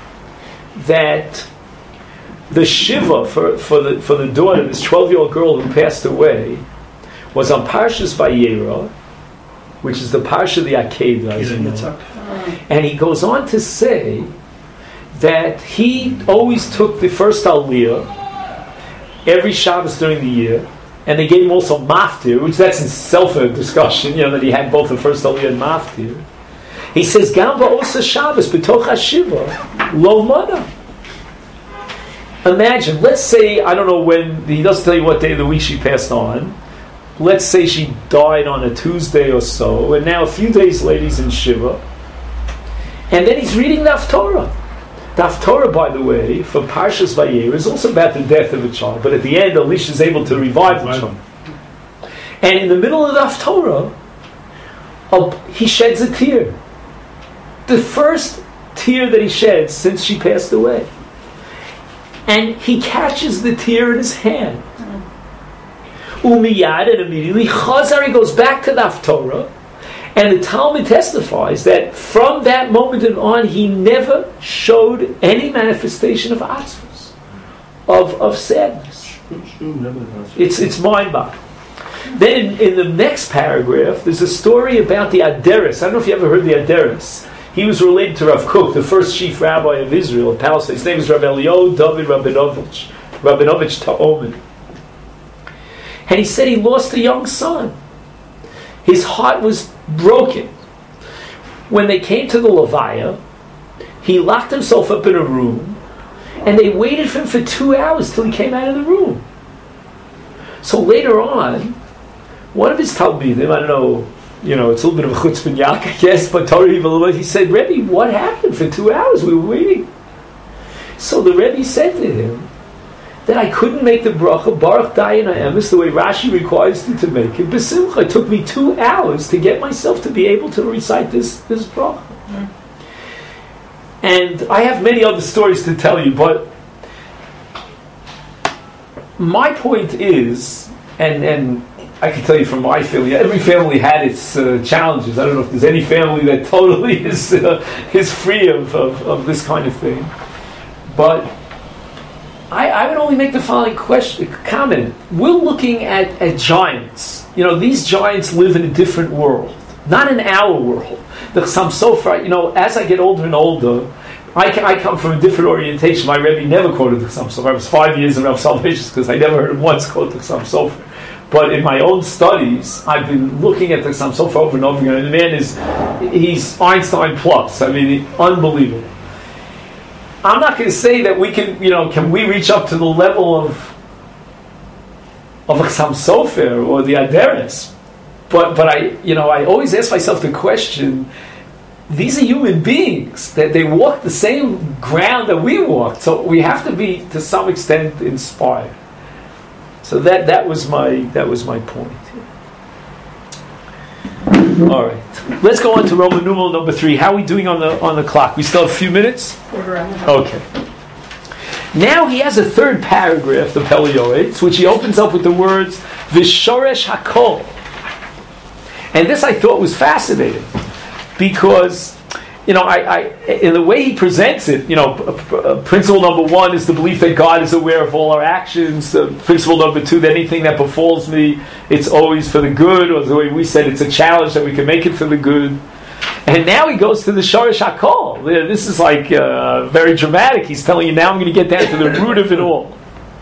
that the Shiva for the daughter, this 12-year-old girl who passed away, was on Parshas Vayera, which is the Parsha of the Akedah. And he goes on to say that he always took the first Aliyah every Shabbos during the year, and they gave him also Maftir, which that's in itself a discussion, that he had both the first Aliyah and Maftir. He says, Gam ba'osa Shabbos b'toch hashiva lo mana. Imagine, let's say, I don't know when, he doesn't tell you what day of the week she passed on. Let's say she died on a Tuesday or so, and now a few days later he's in Shiva. And then he's reading the Haftorah. The Haftorah, by the way, for Parshas Vayera is also about the death of a child, but at the end, Elisha is able to revive the child. And in the middle of the Haftorah, he sheds a tear. The first tear that he sheds since she passed away. And he catches the tear in his hand. Umiyad, and immediately Chazar, he goes back to the Haftorah, and the Talmud testifies that from that moment on, he never showed any manifestation of atzvus, of sadness. It's mind-boggling. Then in the next paragraph, there's a story about the Aderes. I don't know if you ever heard the Aderes. He was related to Rav Kook, the first chief rabbi of Israel in Palestine. His name is Rav Eliyahu David Rabinovich Ta'omen. And he said he lost a young son. His heart was broken. When they came to the Levaya, he locked himself up in a room, and they waited for him for 2 hours till he came out of the room. So later on, one of his Talmidim, I don't know it's a little bit of a chutzpah yak, I guess, but he said, Rebbe, what happened for 2 hours? We were waiting. So the Rebbe said to him that I couldn't make the bracha, Baruch Dayan Ha'emes, the way Rashi requires you to make it. B'simcha, it took me 2 hours to get myself to be able to recite this bracha. Mm. And I have many other stories to tell you, but my point is, and I can tell you from my family, every family had its challenges. I don't know if there's any family that totally is free of this kind of thing. But I would only make the following comment. We're looking at giants. These giants live in a different world, not in our world. The Chassam Sofer, as I get older and older, I come from a different orientation. My Rebbe never quoted the Chassam Sofer. I was 5 years in Rav Salvation because I never heard him once quote the Chassam Sofer. But in my own studies, I've been looking at the Chassam Sofer over and over again, and the man he's Einstein plus. I mean, unbelievable. I'm not going to say that we can we reach up to the level of a Chassam Sofer or the Aderes, but I always ask myself the question: these are human beings that they walk the same ground that we walked, so we have to be to some extent inspired. So that was my point. All right, let's go on to Roman numeral number 3. How are we doing on the clock? We still have a few minutes? Okay. Now he has a third paragraph, the Pele Yoetz, which he opens up with the words Vishoresh Hakol. And this I thought was fascinating because, I in the way he presents it, principle number 1 is the belief that God is aware of all our actions. Principle number 2, that anything that befalls me, it's always for the good, or the way we said, it's a challenge that we can make it for the good. And now he goes to the Shoresh HaKol. This is like very dramatic. He's telling you, now I'm going to get down to the root of it all.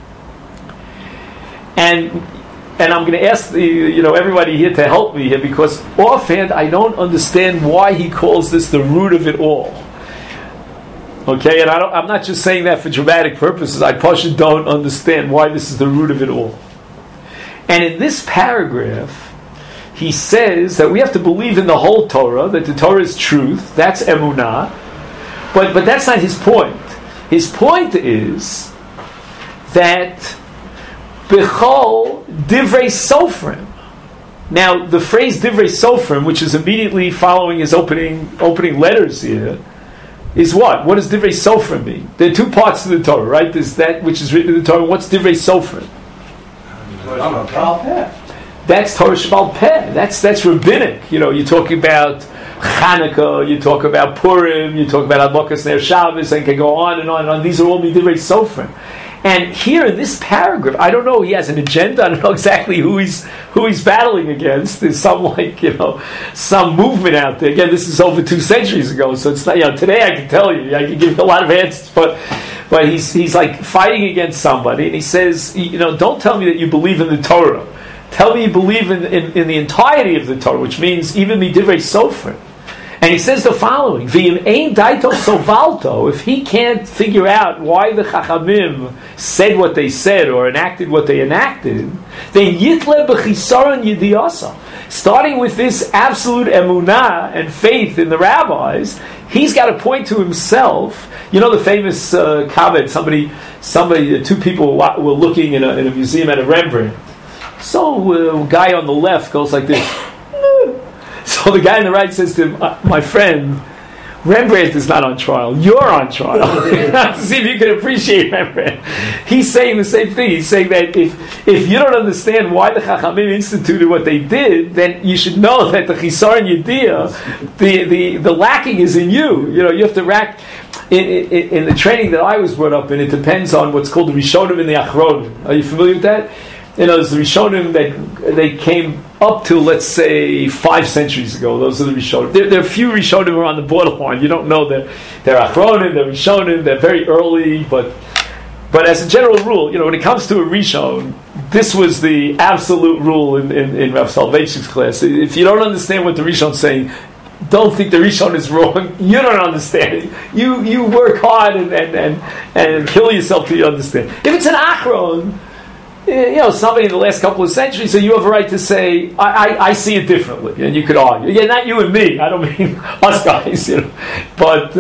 And I'm going to ask everybody here to help me here, because offhand I don't understand why he calls this the root of it all. Okay, and I'm not just saying that for dramatic purposes. I partially don't understand why this is the root of it all. And in this paragraph, he says that we have to believe in the whole Torah, that the Torah is truth. That's emunah. But that's not his point. His point is that Bechol Divrei Sofrim. Now, the phrase Divrei Sofrim, which is immediately following his opening letters here, is what? What does Divrei Sofrim mean? There are two parts to the Torah, right? There's that which is written in the Torah. What's Divrei Sofrim? That's Torah Shebal Peh. That's rabbinic. You're talking about Chanukah, you talk about Purim, you talk about Adlokas Ner Shabbos, and can go on and on and on. These are all Divrei Sofrim. And here in this paragraph, I don't know, he has an agenda. I don't know exactly who he's battling against. There's some some movement out there. Again, this is over 2 centuries ago, so it's not. Today I can tell you, I can give you a lot of answers, but he's like fighting against somebody, and he says, don't tell me that you believe in the Torah. Tell me you believe in the entirety of the Torah, which means even Midivrei Sofrim. And he says the following: V'im ein daito sovalto. If he can't figure out why the Chachamim said what they said or enacted what they enacted, then yitle b'chisaron yidiyasa. Starting with this absolute emunah and faith in the rabbis, he's got to point to himself. The famous comment. Somebody, 2 people were looking in a museum at a Rembrandt. So a guy on the left goes like this. So the guy on the right says to him, my friend, Rembrandt is not on trial. You're on trial. To see if you can appreciate Rembrandt. He's saying the same thing. He's saying that if you don't understand why the Chachamim instituted what they did, then you should know that the Chisar and Yediyah, the lacking is in you. You have to rack. In the training that I was brought up in, it depends on what's called the Rishonim and the Achronim. Are you familiar with that? There's the Rishonim that they came up to, let's say, 5 centuries ago. Those are the Rishonim. There are a few Rishonim who are on the borderline. You don't know they're Achronim, they're Rishonim, they're very early, but as a general rule, when it comes to a Rishon, this was the absolute rule in Rav Salvation's class. If you don't understand what the Rishon's saying, don't think the Rishon is wrong. You don't understand it. You work hard and kill yourself till you understand. If it's an Achron, somebody in the last couple of centuries, so you have a right to say, I see it differently, and you could argue. Yeah, not you and me. I don't mean us guys, but.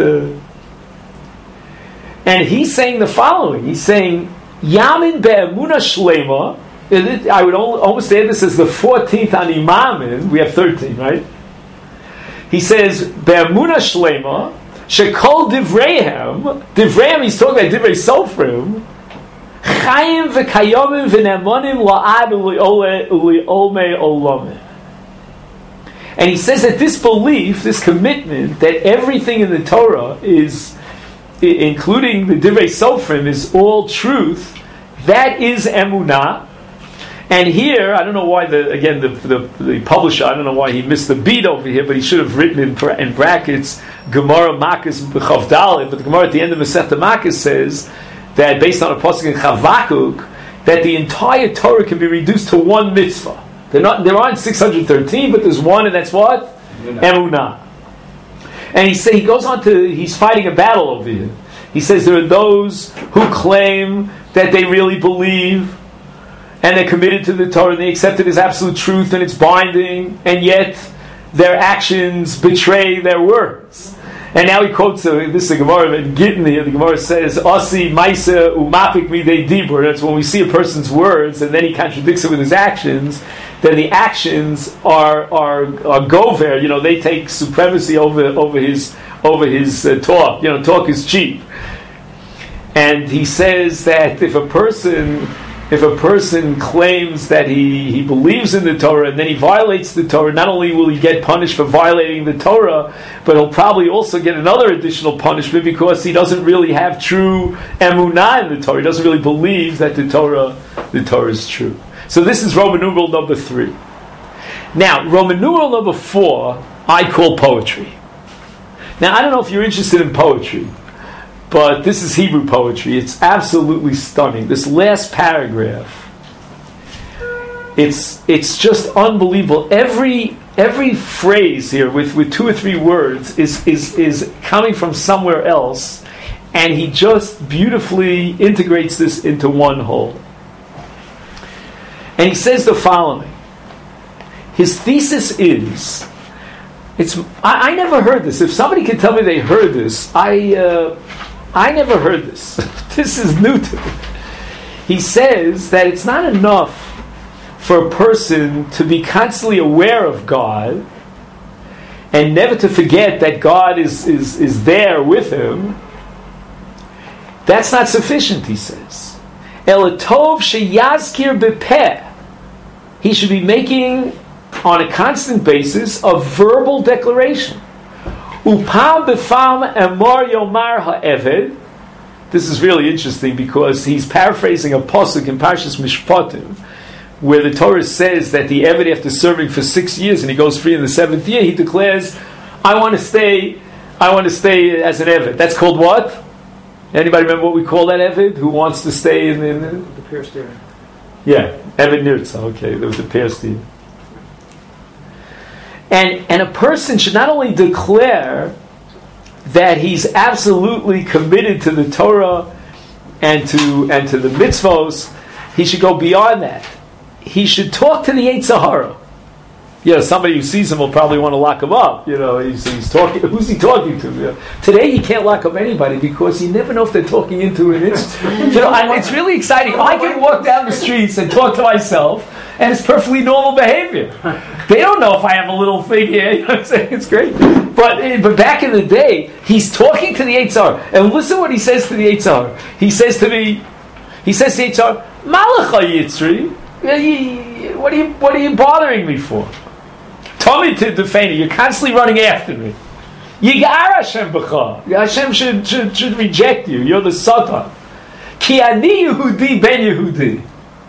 And he's saying the following. He's saying, Yamin be'emuna shlema. I would almost add this as the 14th on Imamin. We have 13, right? He says, be'emuna shlema, shekol divreihem, he's talking about divrei sofrim, chayim v'kayomim v'nemonim la'ad uli'olmei olamim. And he says that this belief, this commitment, that everything in the Torah is, including the divrei sofrim, is all truth, that is emunah. And here, I don't know why the publisher, I don't know why he missed the beat over here, but he should have written in brackets Gemara Makkas B'Chav Dalet. But the Gemara at the end of Masechta Makkas says that based on a pasuk in Chavakuk, that the entire Torah can be reduced to one mitzvah. There aren't 613, but there's one, and that's what? Emunah. And he goes on he's fighting a battle over here. He says there are those who claim that they really believe and they're committed to the Torah and they accept it as absolute truth and it's binding, and yet their actions betray their words. And now he quotes this is the Gemara in Gittin here. The Gemara says, "Asi ma'aseh umapik midei dibur." That's when we see a person's words and then he contradicts it with his actions. Then the actions are gover. They take supremacy over his talk. Talk is cheap. And he says that if a person claims that he believes in the Torah and then he violates the Torah, not only will he get punished for violating the Torah, but he'll probably also get another additional punishment because he doesn't really have true emunah in the Torah. He doesn't really believe that the Torah is true. So this is Roman numeral number 3. Now, Roman numeral number 4, I call poetry. Now, I don't know if you're interested in poetry, but this is Hebrew poetry. It's absolutely stunning. This last paragraph, it's just unbelievable. Every phrase here with 2 or 3 words is coming from somewhere else, and he just beautifully integrates this into one whole. And he says the following. His thesis is, I never heard this. If somebody can tell me they heard this, I never heard this. This is new to me. He says that it's not enough for a person to be constantly aware of God and never to forget that God is there with him. That's not sufficient, he says. Elatov sheyazkir bepeh. He should be making, on a constant basis, a verbal declaration. Upam b'fam emor yomar ha'eved. This is really interesting because he's paraphrasing a pasuk in Parshas Mishpatim, where the Torah says that the Eved, after serving for 6 years and he goes free in the 7th year, he declares, I want to stay as an Eved. That's called what? Anybody remember what we call that Eved? Who wants to stay in the pierced ear? Yeah, Eved Nirtza. Okay, there was the pierced ear. And a person should not only declare that he's absolutely committed to the Torah and to the mitzvos, he should go beyond that. He should talk to the Yetzer Hara. Somebody who sees him will probably want to lock him up. He's talking. Who's he talking to? Today you can't lock up anybody because you never know if they're talking into an instrument. It's really exciting. I can walk down the streets and talk to myself, and it's perfectly normal behavior. They don't know if I have a little thing here. You know what I'm saying? It's great. But back in the day, he's talking to the Yetzer Hara, and listen what he says to the Yetzer Hara. He says to the Yetzer Hara, Malacha Yitzri, what are you bothering me for? Tommy to defend you're constantly running after me. Yigar Hashem b'cha. Hashem should reject you. You're the Satan. Ki ani Yehudi ben Yehudi.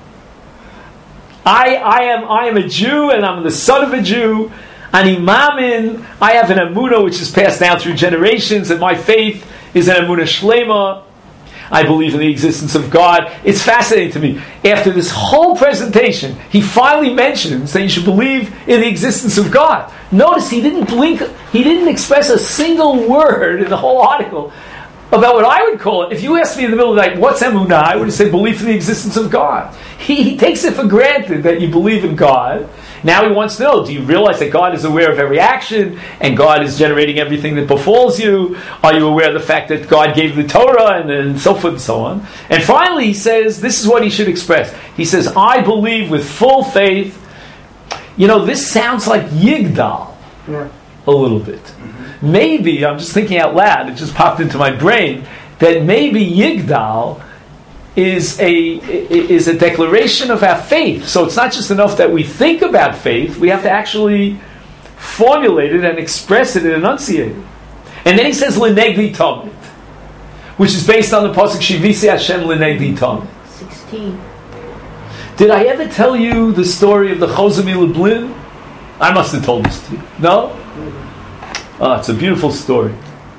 I am a Jew and I'm the son of a Jew. Ani mamin. I have an emunah which is passed down through generations, and my faith is an emunah shlema. I believe in the existence of God. It's fascinating to me. After this whole presentation, he finally mentions that you should believe in the existence of God. Notice he didn't blink, he didn't express a single word in the whole article about what I would call it. If you asked me in the middle of the night, what's emunah? I would say belief in the existence of God. He takes it for granted that you believe in God. Now he wants to know, do you realize that God is aware of every action and God is generating everything that befalls you? Are you aware of the fact that God gave the Torah and so forth and so on? And finally he says, this is what he should express. He says, I believe with full faith. This sounds like Yigdal a little bit. Maybe, I'm just thinking out loud, it just popped into my brain, that maybe Yigdal is a declaration of our faith. So it's not just enough that we think about faith, we have to actually formulate it and express it and enunciate it. And then he says, L'negdi Tamid, which is based on the pasuk, Shivisi Hashem L'negdi Tamid. 16. Did I ever tell you the story of the Chozeh Lublin? I must have told this to you. No? Oh, it's a beautiful story.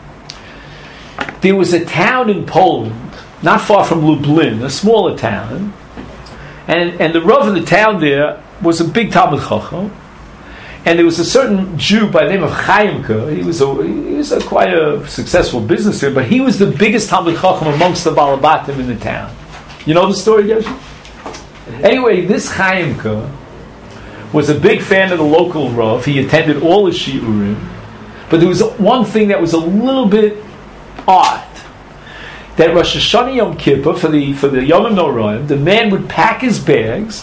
There was a town in Poland, not far from Lublin, a smaller town, and the Rav of the town there was a big Talmid Chacham, and there was a certain Jew by the name of Chaimka. He was quite a successful businessman, but he was the biggest Talmid Chacham amongst the Balabatim in the town. You know the story, Geshe? Anyway, this Chaimka was a big fan of the local Rav. He attended all his shiurim. But there was one thing that was a little bit odd. That Rosh Hashanah Yom Kippur, for the Yom HaNoraim, the man would pack his bags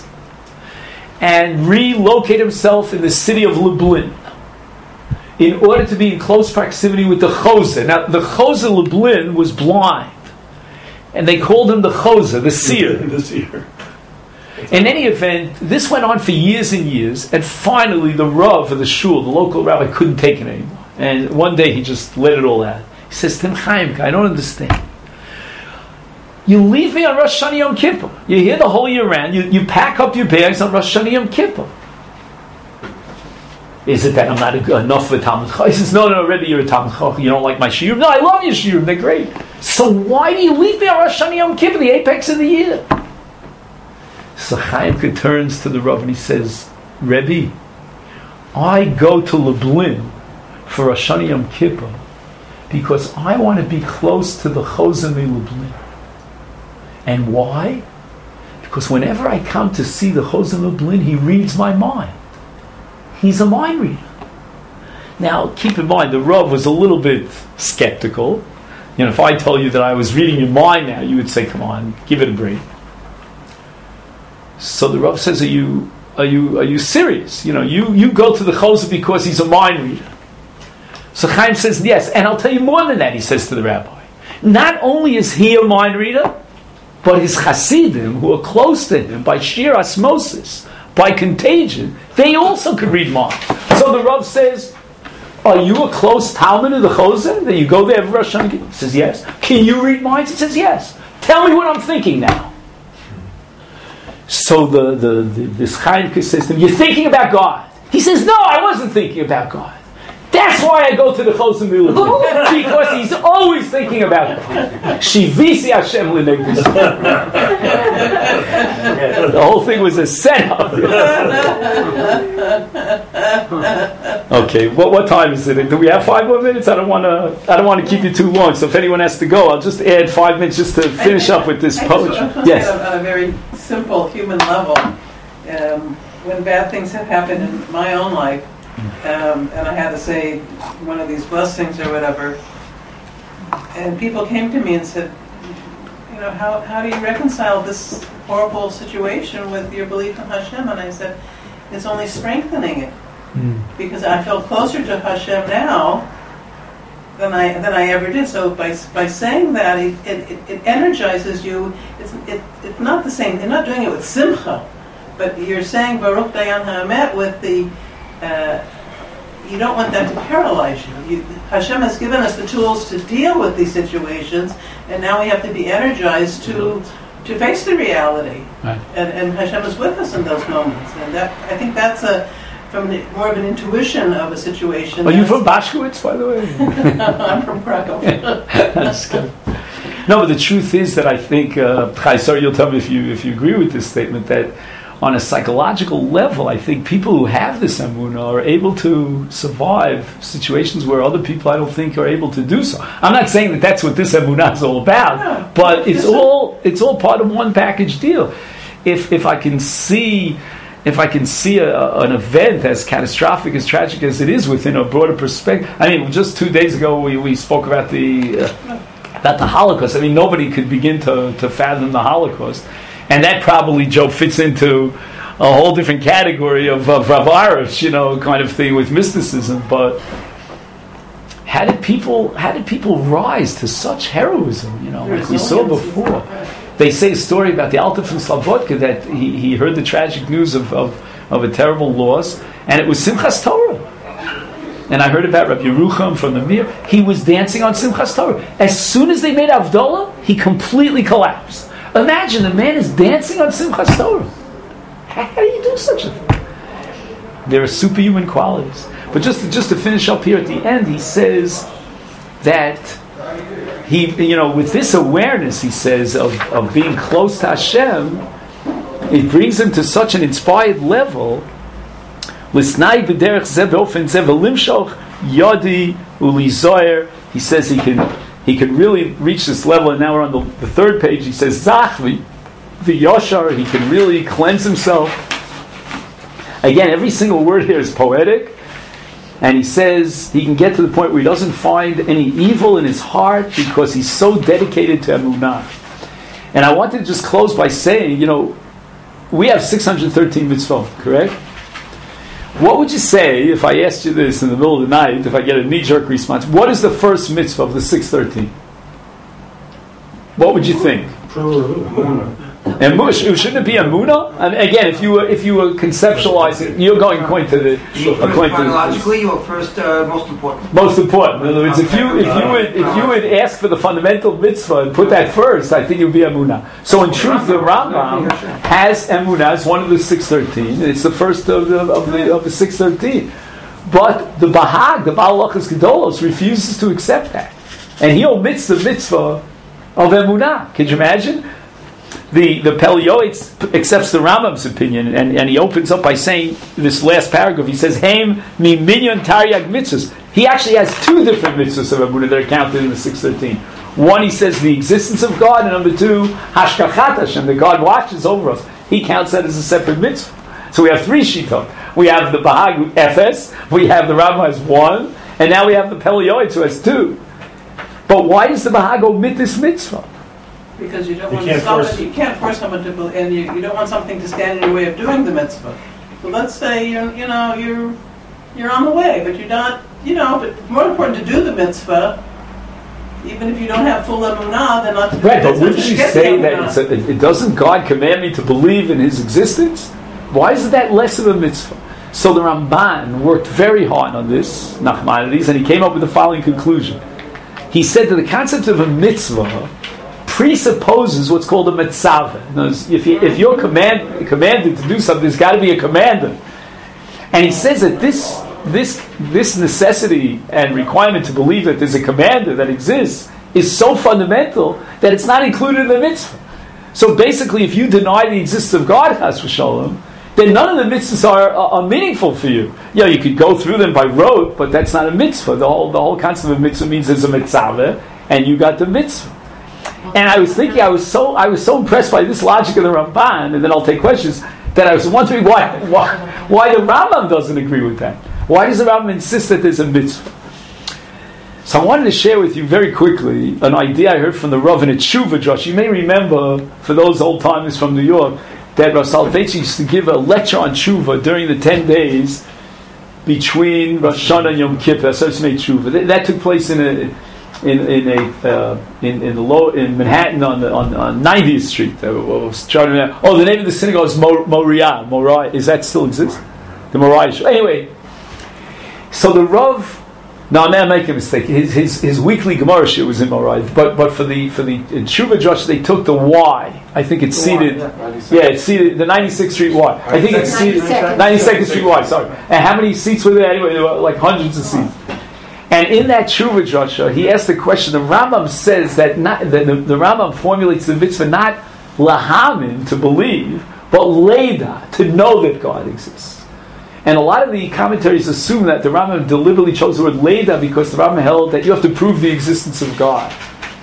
and relocate himself in the city of Lublin in order to be in close proximity with the Chozeh. Now, the Chozeh Lublin was blind. And they called him the Chozeh, the seer. The seer. In any event, this went on for years and years, and finally the Rav of the shul, the local rabbi, couldn't take it anymore. And one day he just let it all out. He says, Tim Chaimka, I don't understand. You leave me on Rosh Hashanah Yom Kippur. You're here the whole year round. You pack up your bags on Rosh Hashanah Yom Kippur. Is it that I'm not enough of a Talmid Chacham? He says, no, Rebbe, you're a Talmid Chacham. You don't like my shiurim? No, I love your shiurim. They're great. So why do you leave me on Rosh Hashanah Yom Kippur, the apex of the year? So Chaimka turns to the Rav and he says, Rebbe, I go to Lublin for Rosh Hashanah Yom Kippur because I want to be close to the Chozeh Lublin. And why? Because whenever I come to see the Chozeh Lublin, he reads my mind. He's a mind reader. Now, keep in mind, the Rav was a little bit skeptical. If I told you that I was reading your mind now, you would say, come on, give it a break. So the Rav says, are you serious? You go to the Chozeh because he's a mind reader. So Chaim says, yes. And I'll tell you more than that, he says to the rabbi. Not only is he a mind reader, but his Hasidim, who are close to him by sheer osmosis, by contagion, they also could read minds. So the Rav says, are you a close Talmud of the Chozeh? That you go there every Rosh Hashanah? He says, yes. Can you read minds? He says, yes. Tell me what I'm thinking now. So this Chaimka says to him, you're thinking about God. He says, no, I wasn't thinking about God. That's why I go to the Chozeh Lublin. Because he's always thinking about God. Shivisi Hashem L'negdi. The whole thing was a setup. Okay, what time is it? Do we have 5 more minutes? I don't want to keep you too long. So if anyone has to go, I'll just add 5 minutes just to finish up with this poetry. Yes. On a very simple human level, when bad things have happened in my own life, and I had to say one of these blessings or whatever, and people came to me and said, how do you reconcile this horrible situation with your belief in Hashem? And I said, it's only strengthening it, because I feel closer to Hashem now than I ever did. So by saying that, it energizes you. It's not the same. You're not doing it with simcha, but you're saying Baruch Dayan Ha'emet with the. You don't want that to paralyze you. Hashem has given us the tools to deal with these situations, and now we have to be energized to face the reality. Right. And Hashem is with us in those moments. And I think that's from more of an intuition of a situation. Are you from Bashkowitz, by the way? I'm from Krakow. That's good. No, but the truth is that I think, sorry, you'll tell me if you agree with this statement, that on a psychological level, I think people who have this emunah are able to survive situations where other people, I don't think, are able to do so. I'm not saying that that's what this emunah is all about, but it's all part of one package deal. If I can see an event as catastrophic, as tragic as it is within a broader perspective. I mean, just 2 days ago we spoke about the Holocaust. I mean, nobody could begin to fathom the Holocaust. And that probably, Joe, fits into a whole different category of Rav Arush, kind of thing with mysticism. But how did people rise to such heroism? Like we saw before. They say a story about the Alter from Slobodka that he heard the tragic news of a terrible loss, and it was Simchas Torah. And I heard about Rabbi Yerucham from the Mir. He was dancing on Simchas Torah. As soon as they made Havdalah, he completely collapsed. Imagine, a man is dancing on Simchas Torah. How do you do such a thing? There are superhuman qualities. But just to finish up here at the end, he says that he, with this awareness, he says, of being close to Hashem, it brings him to such an inspired level. He says he can really reach this level, and now we're on the third page. He says, Zachvi, the Yoshar, he can really cleanse himself. Again, every single word here is poetic, and he says he can get to the point where he doesn't find any evil in his heart because he's so dedicated to Emunah. And I wanted to just close by saying, we have 613 mitzvot, correct? What would you say if I asked you this in the middle of the night, if I get a knee-jerk response? What is the first mitzvah of the 613? What would you think? And shouldn't it be Emunah? And again, if you were conceptualizing, you're going according to the chronologically, or first most important. Most important. In other words, if you would ask for the fundamental mitzvah and put that first, I think it would be Emunah. So in truth, the Rambam has Emunah as one of the 613. It's the first of the 613. But the Bahag, the Baal Lachas Gedolos, refuses to accept that, and he omits the mitzvah of Emunah. Can you imagine? The Pelioitz accepts the Rambam's opinion, and he opens up by saying this last paragraph. He says, "Haim mi minyan taryag mitzvahs." He actually has two different mitzvahs of Emunah that are counted in the 613. One, he says the existence of God, and number two, hashkachat Hashem, that God watches over us. He counts that as a separate mitzvah. So we have three shitot. We have the Bahag Efes, we have the Rambam has one, and now we have the Pelioitz who has two. But why does the Bahag omit this mitzvah? Because you don't want you can't force someone to believe, and you don't want something to stand in your way of doing the mitzvah. So let's say you're on the way, but you're not. But it's more important to do the mitzvah, even if you don't have full emunah, than not to do the mitzvah. Right, but wouldn't you say that it doesn't God command me to believe in His existence? Why is that less of a mitzvah? So the Ramban worked very hard on this, Nachmanides, and he came up with the following conclusion. He said that the concept of a mitzvah presupposes what's called a mitzvah. If you're commanded to do something, there's got to be a commander. And he says that this necessity and requirement to believe that there's a commander that exists is so fundamental that it's not included in the mitzvah. So basically, if you deny the existence of God, Chas v'sholom, then none of the mitzvahs are meaningful for you. You could go through them by rote, but that's not a mitzvah. The whole concept of a mitzvah means there's a mitzvah, and you got the mitzvah. And I was thinking, I was so impressed by this logic of the Ramban, and then I'll take questions, that I was wondering why the Rambam doesn't agree with that. Why does the Rambam insist that there's a mitzvah? So I wanted to share with you very quickly an idea I heard from the Rav in a tshuva Josh. You may remember, for those old timers from New York, that Rav Soloveitchik used to give a lecture on tshuva during the 10 days between Rosh Hashanah and Yom Kippur. That took place in Manhattan on 90th Street. The name of the synagogue is Moriah. Is that still exist? The Moriah. Anyway, so the Rav. No, I'm making a mistake. His weekly Gemara shit was in Moriah, but for the Tshuva Josh they took the Y. I think it's seated. It's seated the 96th Street Y. I think it's seated 92nd Street Y. Sorry. And how many seats were there? Anyway, there were like hundreds of seats. And in that Tshuva Joshua, he asked the question. The Rambam says that the Rambam formulates the mitzvah not lahamin, to believe, but leda, to know that God exists. And a lot of the commentaries assume that the Rambam deliberately chose the word leda because the Rambam held that you have to prove the existence of God.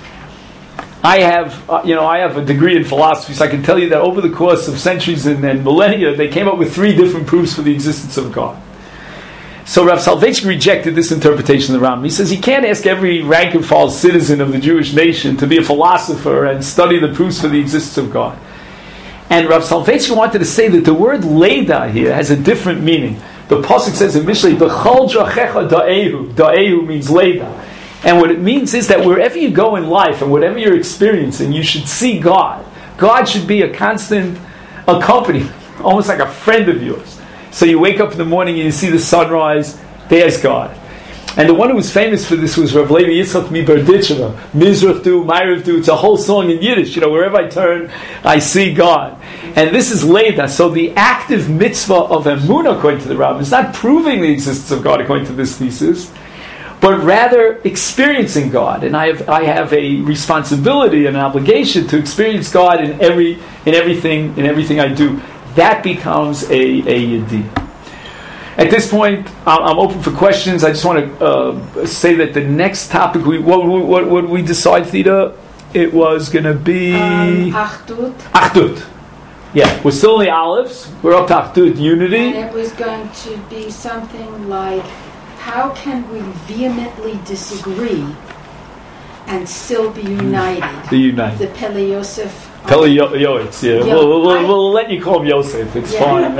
I have a degree in philosophy, so I can tell you that over the course of centuries and millennia, they came up with 3 different proofs for the existence of God. So Rav Soloveitchik rejected this interpretation of the Rambam. He says you can't ask every rank and file citizen of the Jewish nation to be a philosopher and study the proofs for the existence of God. And Rav Soloveitchik wanted to say that the word leda here has a different meaning. The pasuk says in Mishlei, "B'chol drachecha da'ehu." Da'ehu means leda. And what it means is that wherever you go in life and whatever you're experiencing, you should see God. God should be a constant accompaniment, almost like a friend of yours. So you wake up in the morning and you see the sunrise, there's God. And the one who was famous for this was Rav Levi Yitzchak mi Berditchevo. Mizrach du, Ma'ariv du, it's a whole song in Yiddish. Wherever I turn, I see God. And this is Leda. So the active mitzvah of Emunah, according to the Rambam, is not proving the existence of God, according to this thesis, but rather experiencing God. And I have a responsibility and an obligation to experience God in everything I do. That becomes a yediyah. At this point, I'm open for questions. I just want to say that the next topic, what we decide, Theta? It was going to be Achdut. Achdut. Yeah, we're still in the Olives. We're up to Achdut, unity. And it was going to be something like, how can we vehemently disagree and still be united? Be united. The Pele Yosef. Pele Yoetz, yeah. We'll let you call him Yosef. It's fine.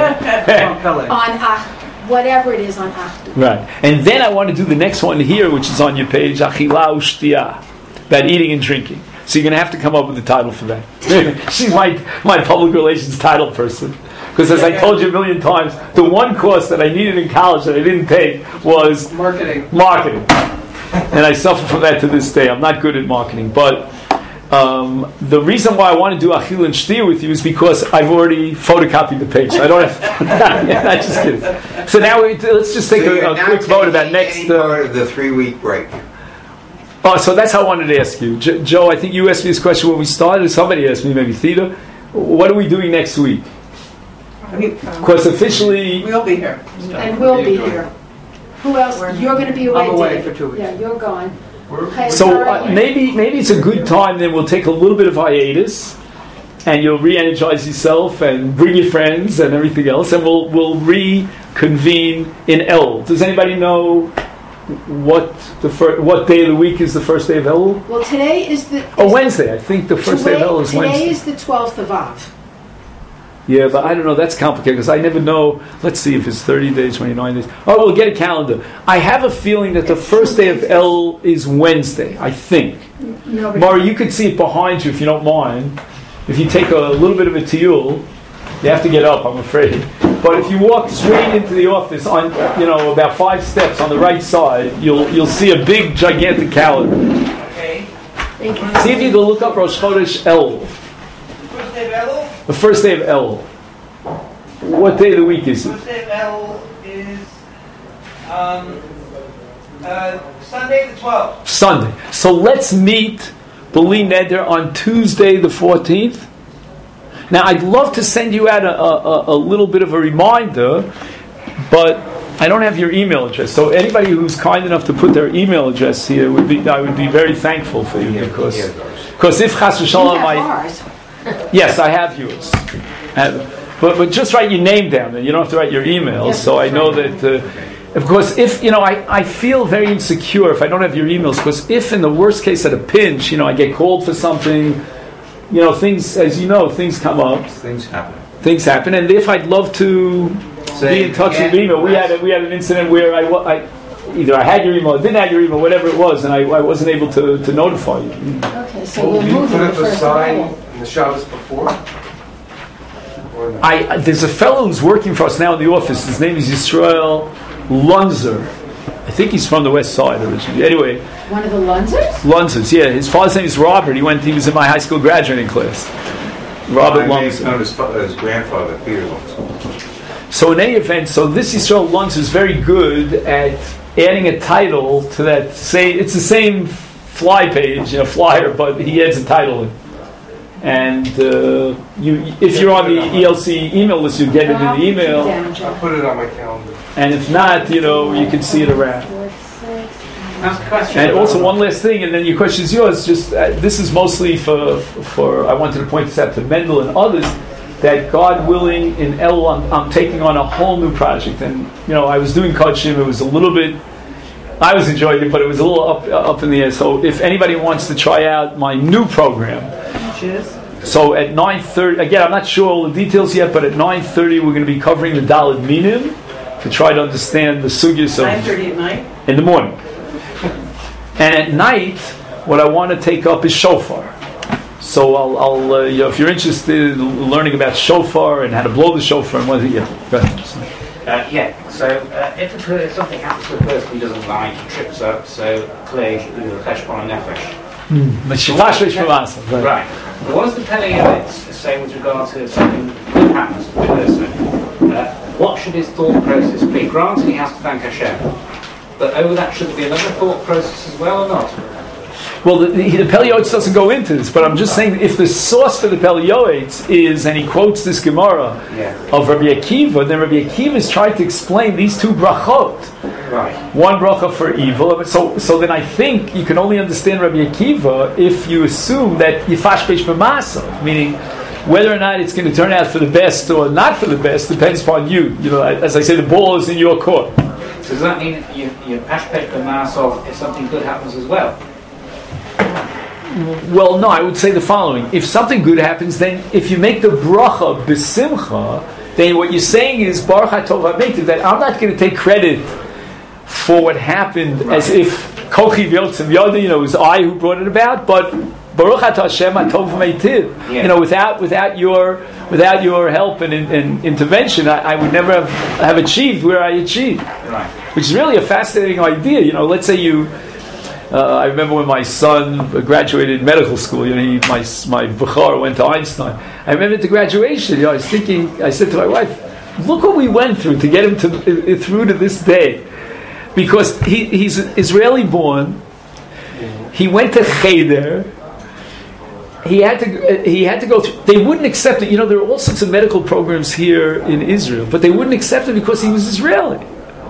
On whatever it is on Achdut. Right. And then I want to do the next one here, which is on your page, Achila Ushtia, about eating and drinking. So you're going to have to come up with a title for that. She's my public relations title person. Because as I told you a million times, the one course that I needed in college that I didn't take was marketing. And I suffer from that to this day. I'm not good at marketing. But the reason why I want to do Achil and Shtia with you is because I've already photocopied the page. So I don't have to. I'm just kidding. So now let's just take a quick vote about next. Part of the 3-week break. Oh, so that's how I wanted to ask you. Joe, I think you asked me this question when we started. Somebody asked me, maybe Theta. What are we doing next week? Because officially... We'll be here. And we'll be here. Who else? You're going to be away. I'm away for 2 weeks. Yeah, you're gone. So maybe it's a good time, then we'll take a little bit of hiatus, and you'll re-energize yourself, and bring your friends, and everything else, and we'll reconvene in El. Does anybody know what day of the week is the first day of Elul? Well, today is Wednesday. I think the first day of Elul is Wednesday. Today is the 12th of Av. Yeah, but I don't know. That's complicated because I never know. Let's see if it's 30 days, 29 days. Oh, we'll get a calendar. I have a feeling that the first day of Elul is Wednesday, I think. Mari, you could see it behind you if you don't mind. If you take a little bit of a tiyul, you have to get up, I'm afraid. But if you walk straight into the office on, about 5 steps on the right side, you'll see a big, gigantic calendar. Okay. See if you can look up Rosh Chodesh Elul. First day of Elul? The first day of Elul. What day of the week is it? First day of Elul is Sunday the 12th. Sunday. So let's meet B'li Neder on Tuesday the 14th. Now I'd love to send you out a little bit of a reminder, but I don't have your email address. So anybody who's kind enough to put their email address here I would be very thankful for you because if Chas v'Shalom yes, I have yours. But just write your name down, and you don't have to write your email. Yes, so I know that, of course, if, I feel very insecure if I don't have your emails, because if in the worst case at a pinch, I get called for something, things, as you know, things come up. Things happen. And if I'd love to be in touch with email, we had an incident where I either I had your email, I didn't have your email, whatever it was, and I wasn't able to notify you. Okay, so we'll move put up a sign in the Shabbos before? There's a fellow who's working for us now in the office. His name is Yisrael Lunzer. I think he's from the West Side originally. Anyway, one of the Lunzers? Lunzers, yeah. His father's name is Robert. He was in my high school graduating class. Robert Lunzer. Known his grandfather, Peter Lunzer. So in any event, this Yisrael Lunzer is very good at adding a title to that. It's the same fly page, flyer, but he adds a title in. And if you're on the ELC email list, you get it in the email. I'll put it on my calendar. And if not, you can see it around. Ask a question. And also one last thing, and then your question is yours. Just this is mostly for I wanted to point this out to Mendel and others, that God willing, in Elul, I'm taking on a whole new project. And I was doing Kodshim. It was a little bit. I was enjoying it, but it was a little up in the air. So if anybody wants to try out my new program, so at 9:30, again, I'm not sure all the details yet, but at 9:30 we're going to be covering the Daled Minim to try to understand the sugyas of 9:30 at night? In the morning. And at night, what I want to take up is shofar. So I'll if you're interested in learning about shofar and how to blow the shofar and what, go ahead. So if something happens to a person who doesn't like, he trips up, so clearly you should do the cheshbon nefesh. Right. But what does the Pele Yoetz say with regard to something that happens to the person? What should his thought process be? Granted, he has to thank Hashem, but over that should there be another thought process as well or not? Well, the Pele Yoetz doesn't go into this, but I'm just saying if the source for the Pele Yoetz is, and he quotes this Gemara of Rabbi Akiva, then Rabbi Akiva is trying to explain these two brachot. Right. One bracha for evil. So then I think you can only understand Rabbi Akiva if you assume that Yifash Beish B'Masa, meaning whether or not it's going to turn out for the best or not for the best depends upon you. As I say, the ball is in your court. So does that mean you Pash Beish B'Masa if something good happens as well? Well, no, I would say the following. If something good happens, then if you make the bracha b'simcha, then what you're saying is, Baruch HaTov HaMeitiv, that I'm not going to take credit for what happened as if Kochi V'yotzim Yoda, it was I who brought it about, but Baruch Atah Hashem HaTov HaMeitiv. Without your help and intervention, I would never have achieved where I achieved. Right. Which is really a fascinating idea. Let's say I remember when my son graduated medical school. My Bechor went to Einstein. I remember at the graduation. I said to my wife, "Look what we went through to get him through to this day," because he's Israeli born. He went to Cheder. He had to go through. They wouldn't accept it. There are all sorts of medical programs here in Israel, but they wouldn't accept it because he was Israeli.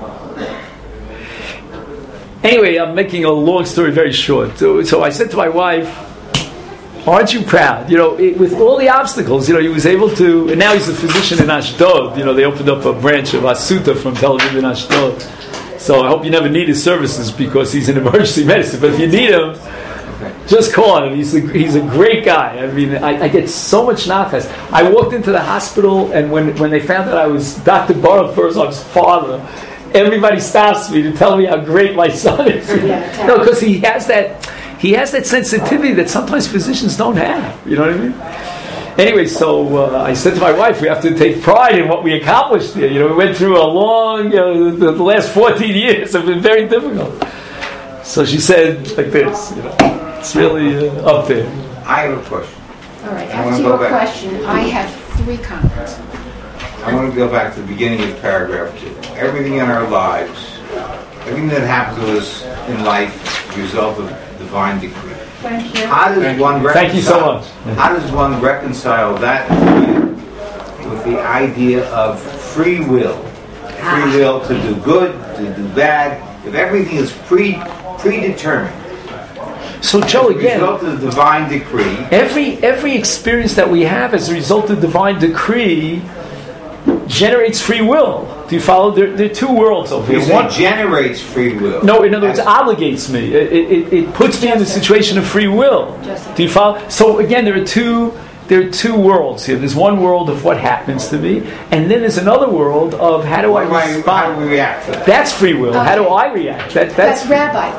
Anyway, I'm making a long story very short. So I said to my wife, "Aren't you proud? With all the obstacles, he was able to." And now he's a physician in Ashdod. They opened up a branch of Asuta from Tel Aviv in Ashdod. So I hope you never need his services because he's in emergency medicine. But if you need him, just call him. He's a great guy. I mean, I get so much nachas. I walked into the hospital, and when they found out I was Dr. Baruch Berzon's father, everybody stops me to tell me how great my son is. No, because he has that sensitivity that sometimes physicians don't have. You know what I mean? Anyway, so I said to my wife, we have to take pride in what we accomplished here. We went through a long, the last 14 years have been very difficult. So she said like this, it's really up there. I have a question. All right, after your question, I have 3 comments. I want to go back to the beginning of paragraph 2. Everything in our lives, everything that happens to us in life is a result of divine decree. Thank you. How does one reconcile? Thank you so much. How does one reconcile that with the idea of free will? Free will to do good, to do bad. If everything is predetermined. So Joe, again, as a result of divine decree. Every experience that we have as a result of divine decree generates free will. Do you follow? There are 2 worlds over here. One generates free will. No, in other words, it obligates me. It puts me in the situation of free will. Do you follow? So again, there are two worlds here. There's one world of what happens to me, and then there's another world of how do I respond? How do we react to that? That's free will. Okay. How do I react? That's Rabbi.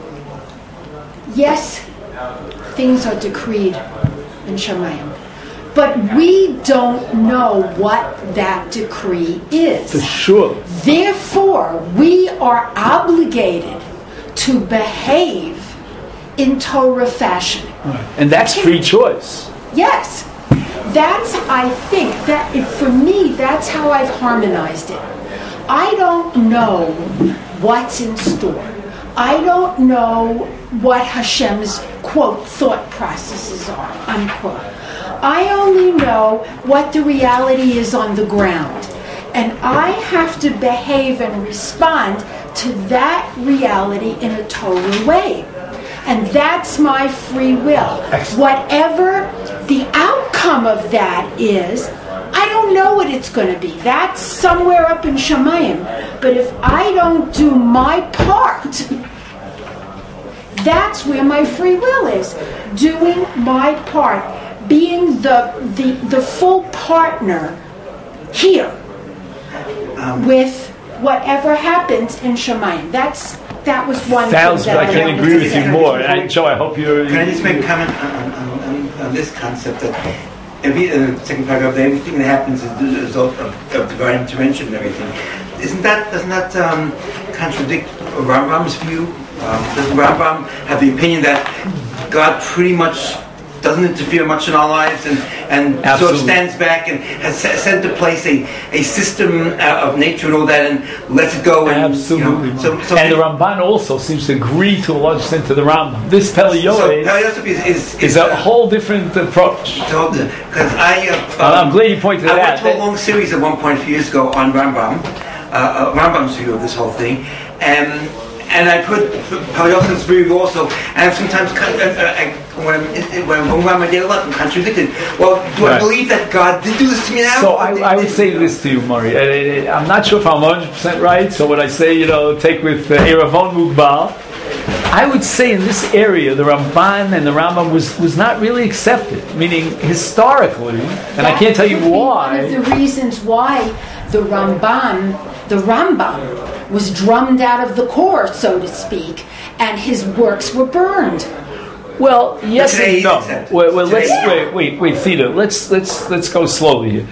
Yes, things are decreed in Shemayim. But we don't know what that decree is. For sure. Therefore, we are obligated to behave in Torah fashion. Right. And that's free choice. Yes. I think, for me, that's how I've harmonized it. I don't know what's in store. I don't know what Hashem's, quote, thought processes are, unquote. I only know what the reality is on the ground. And I have to behave and respond to that reality in a total way. And that's my free will. Whatever the outcome of that is, I don't know what it's going to be. That's somewhere up in Shamayim. But if I don't do my part, that's where my free will is. Doing my part. Being the full partner here with whatever happens in Shamayim. That was one thing that I can agree with you more. Joe, I hope you're... Can I just make a comment on this concept that second paragraph, everything that happens is the result of divine intervention and everything. Doesn't that contradict Rambam's view? Does Rambam have the opinion that God pretty much doesn't interfere much in our lives and sort of stands back and has set into place a system of nature and all that and lets it go? And, absolutely. So and the Ramban also seems to agree to a large extent to the Rambam. This Pele Yosef is a whole different approach. Because I'm glad you pointed that out. I went to a long series at one point a few years ago on Rambam's view of this whole thing, and I put Pele Yosef's view also, and sometimes when I get a lot, I'm contradicted. Well, do I believe that God did do this to me now? So I would say this to you, Murray. I'm not sure if I'm 100% right, so what I say, take with Eravon Mugbal, I would say in this area, the Ramban and the Rambam was not really accepted, meaning historically, and I can't tell you why. One of the reasons why the Rambam was drummed out of the core, so to speak, and his works were burned. Well, yes and no. Well, let's wait, Theda. Let's go slowly here.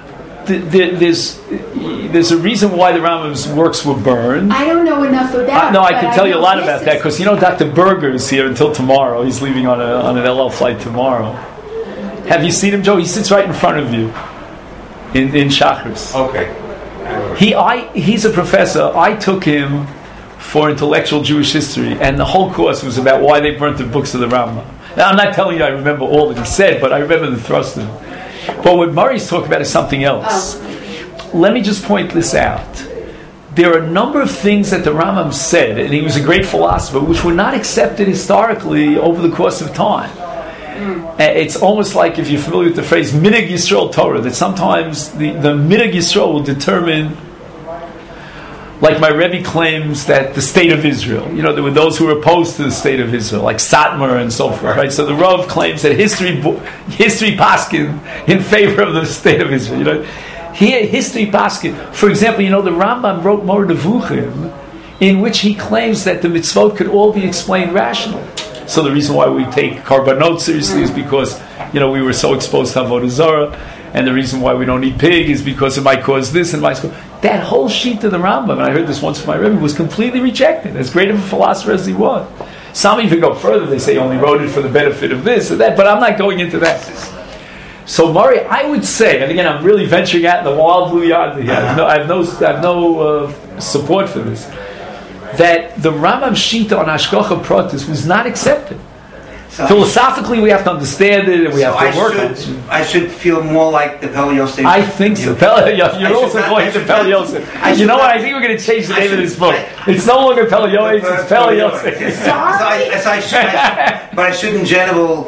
There's a reason why the Rambam's works were burned. I don't know enough about it. No, I can tell you a lot about that because Dr. Berger is here until tomorrow. He's leaving on an LL flight tomorrow. Have you seen him, Joe? He sits right in front of you in Shachris. Okay. He's a professor. I took him for intellectual Jewish history, and the whole course was about why they burnt the books of the Rambam. Now, I'm not telling you I remember all that he said, but I remember the thrust of it. But what Murray's talking about is something else. Let me just point this out. There are a number of things that the Rambam said, and he was a great philosopher, which were not accepted historically over the course of time. It's almost like, if you're familiar with the phrase Minig Yisrael Torah, that sometimes the Minig Yisrael will determine, like my Rebbe claims that the state of Israel, there were those who were opposed to the state of Israel, like Satmar and so forth, right? So the Rav claims that history paskin in favor of the state of Israel. Here, history paskin. For example, the Rambam wrote Mor Nevuchim, in which he claims that the mitzvot could all be explained rationally. So the reason why we take Karbanot seriously is because, we were so exposed to Avodah Zarah, and the reason why we don't eat pig is because it might cause this and might cause... That whole sheet of the Rambam, and I heard this once from my Rebbe, was completely rejected, as great of a philosopher as he was. Some even go further, they say he only wrote it for the benefit of this or that, but I'm not going into that. So Murray, I would say, and again I'm really venturing out in the wild blue yard here, I have no support for this, that the Rambam Shita on Hashgacha Pratis was not accepted. So philosophically, we have to understand it, and we have to work on it. I should feel more like the Pele Yosef. I think so. You're also going to Pele Yosef. You know what? I think we're going to change the name of this book. It's no longer Pele Yosef, it's Pele Yosef. But I should, in general,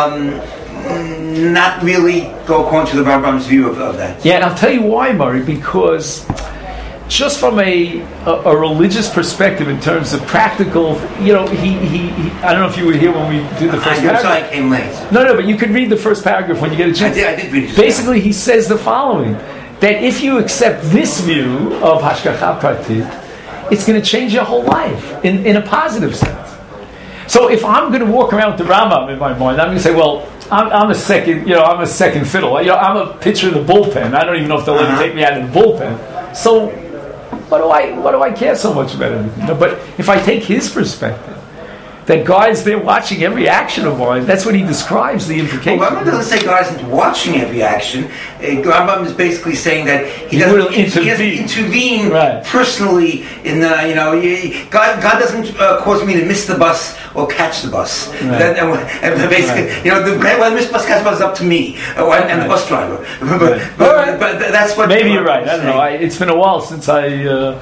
not really go according to the Rambam's view of that. Yeah, and I'll tell you why, Murray, because just from a religious perspective, in terms of practical, he I don't know if you were here when we did the first paragraph. I came late. No, but you could read the first paragraph when you get a chance. I did read it. Basically, he says the following, that if you accept this view of Hashgacha Pratit, it's going to change your whole life in a positive sense. So if I'm going to walk around with the Rambam in my mind, I'm going to say, well, I'm a second fiddle. I'm a pitcher of the bullpen. I don't even know if they'll ever take me out of the bullpen. So what do I care so much about everything? But if I take his perspective, that God's there watching every action of mine. That's what he describes, the implication. Well, Rambam doesn't say God isn't watching every action. Rambam is basically saying that he doesn't intervene personally in the, God doesn't cause me to miss the bus or catch the bus. Right. And basically, whether miss the bus, catch the bus is up to me and the bus driver. But that's what... Maybe you're right. I don't know. It's been a while since I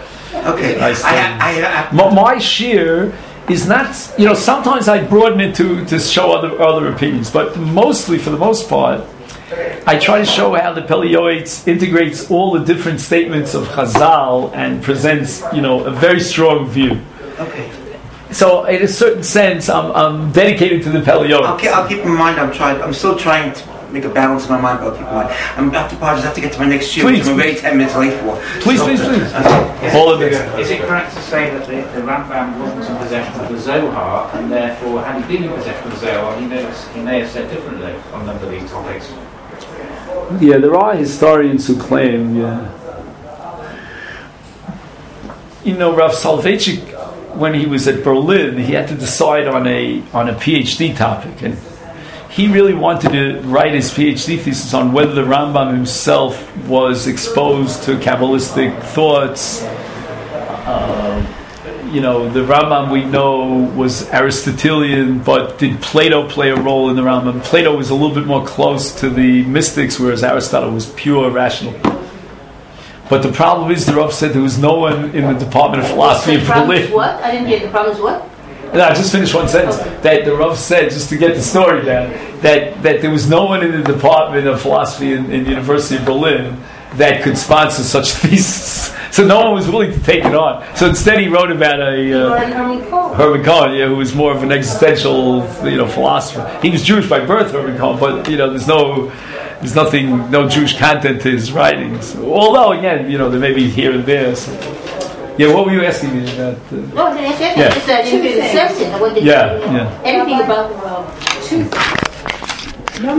my shir is not, sometimes I broaden it to show other opinions, but mostly, for the most part, I try to show how the Pele Yoetz integrates all the different statements of Chazal and presents, a very strong view. Okay. So, in a certain sense, I'm dedicated to the Pele Yoetz. I'll keep in mind. I'm still trying to make a balance in my mind, but I'll keep in mind. I'm about to pause. I have to get to my next shoot, which I'm already 10 minutes late for. Please. Is it correct to say that the Rambam wasn't in possession of the Zohar, and therefore, had he been in possession of the Zohar, he may have said differently on a number of these topics? Yeah, there are historians who claim, Rav Soloveitchik, when he was at Berlin, he had to decide on a PhD topic, and he really wanted to write his PhD thesis on whether the Rambam himself was exposed to Kabbalistic thoughts. The Rambam we know was Aristotelian, but did Plato play a role in the Rambam? Plato was a little bit more close to the mystics, whereas Aristotle was pure rational. But the problem is, the Rav said there was no one in the Department of Philosophy in Berlin. What? I didn't get the problem. Is what? No, I just finished one sentence. Okay. That the Rav said, just to get the story down, that there was no one in the Department of Philosophy in University of Berlin that could sponsor such thesis. So no one was willing to take it on. So instead he wrote about Herman Cohen, who was more of an existential, philosopher. He was Jewish by birth, Herman Cohen, but there's no Jewish content to his writings. Although again, there may be here and there. So. Yeah, what were you asking me about? Anything about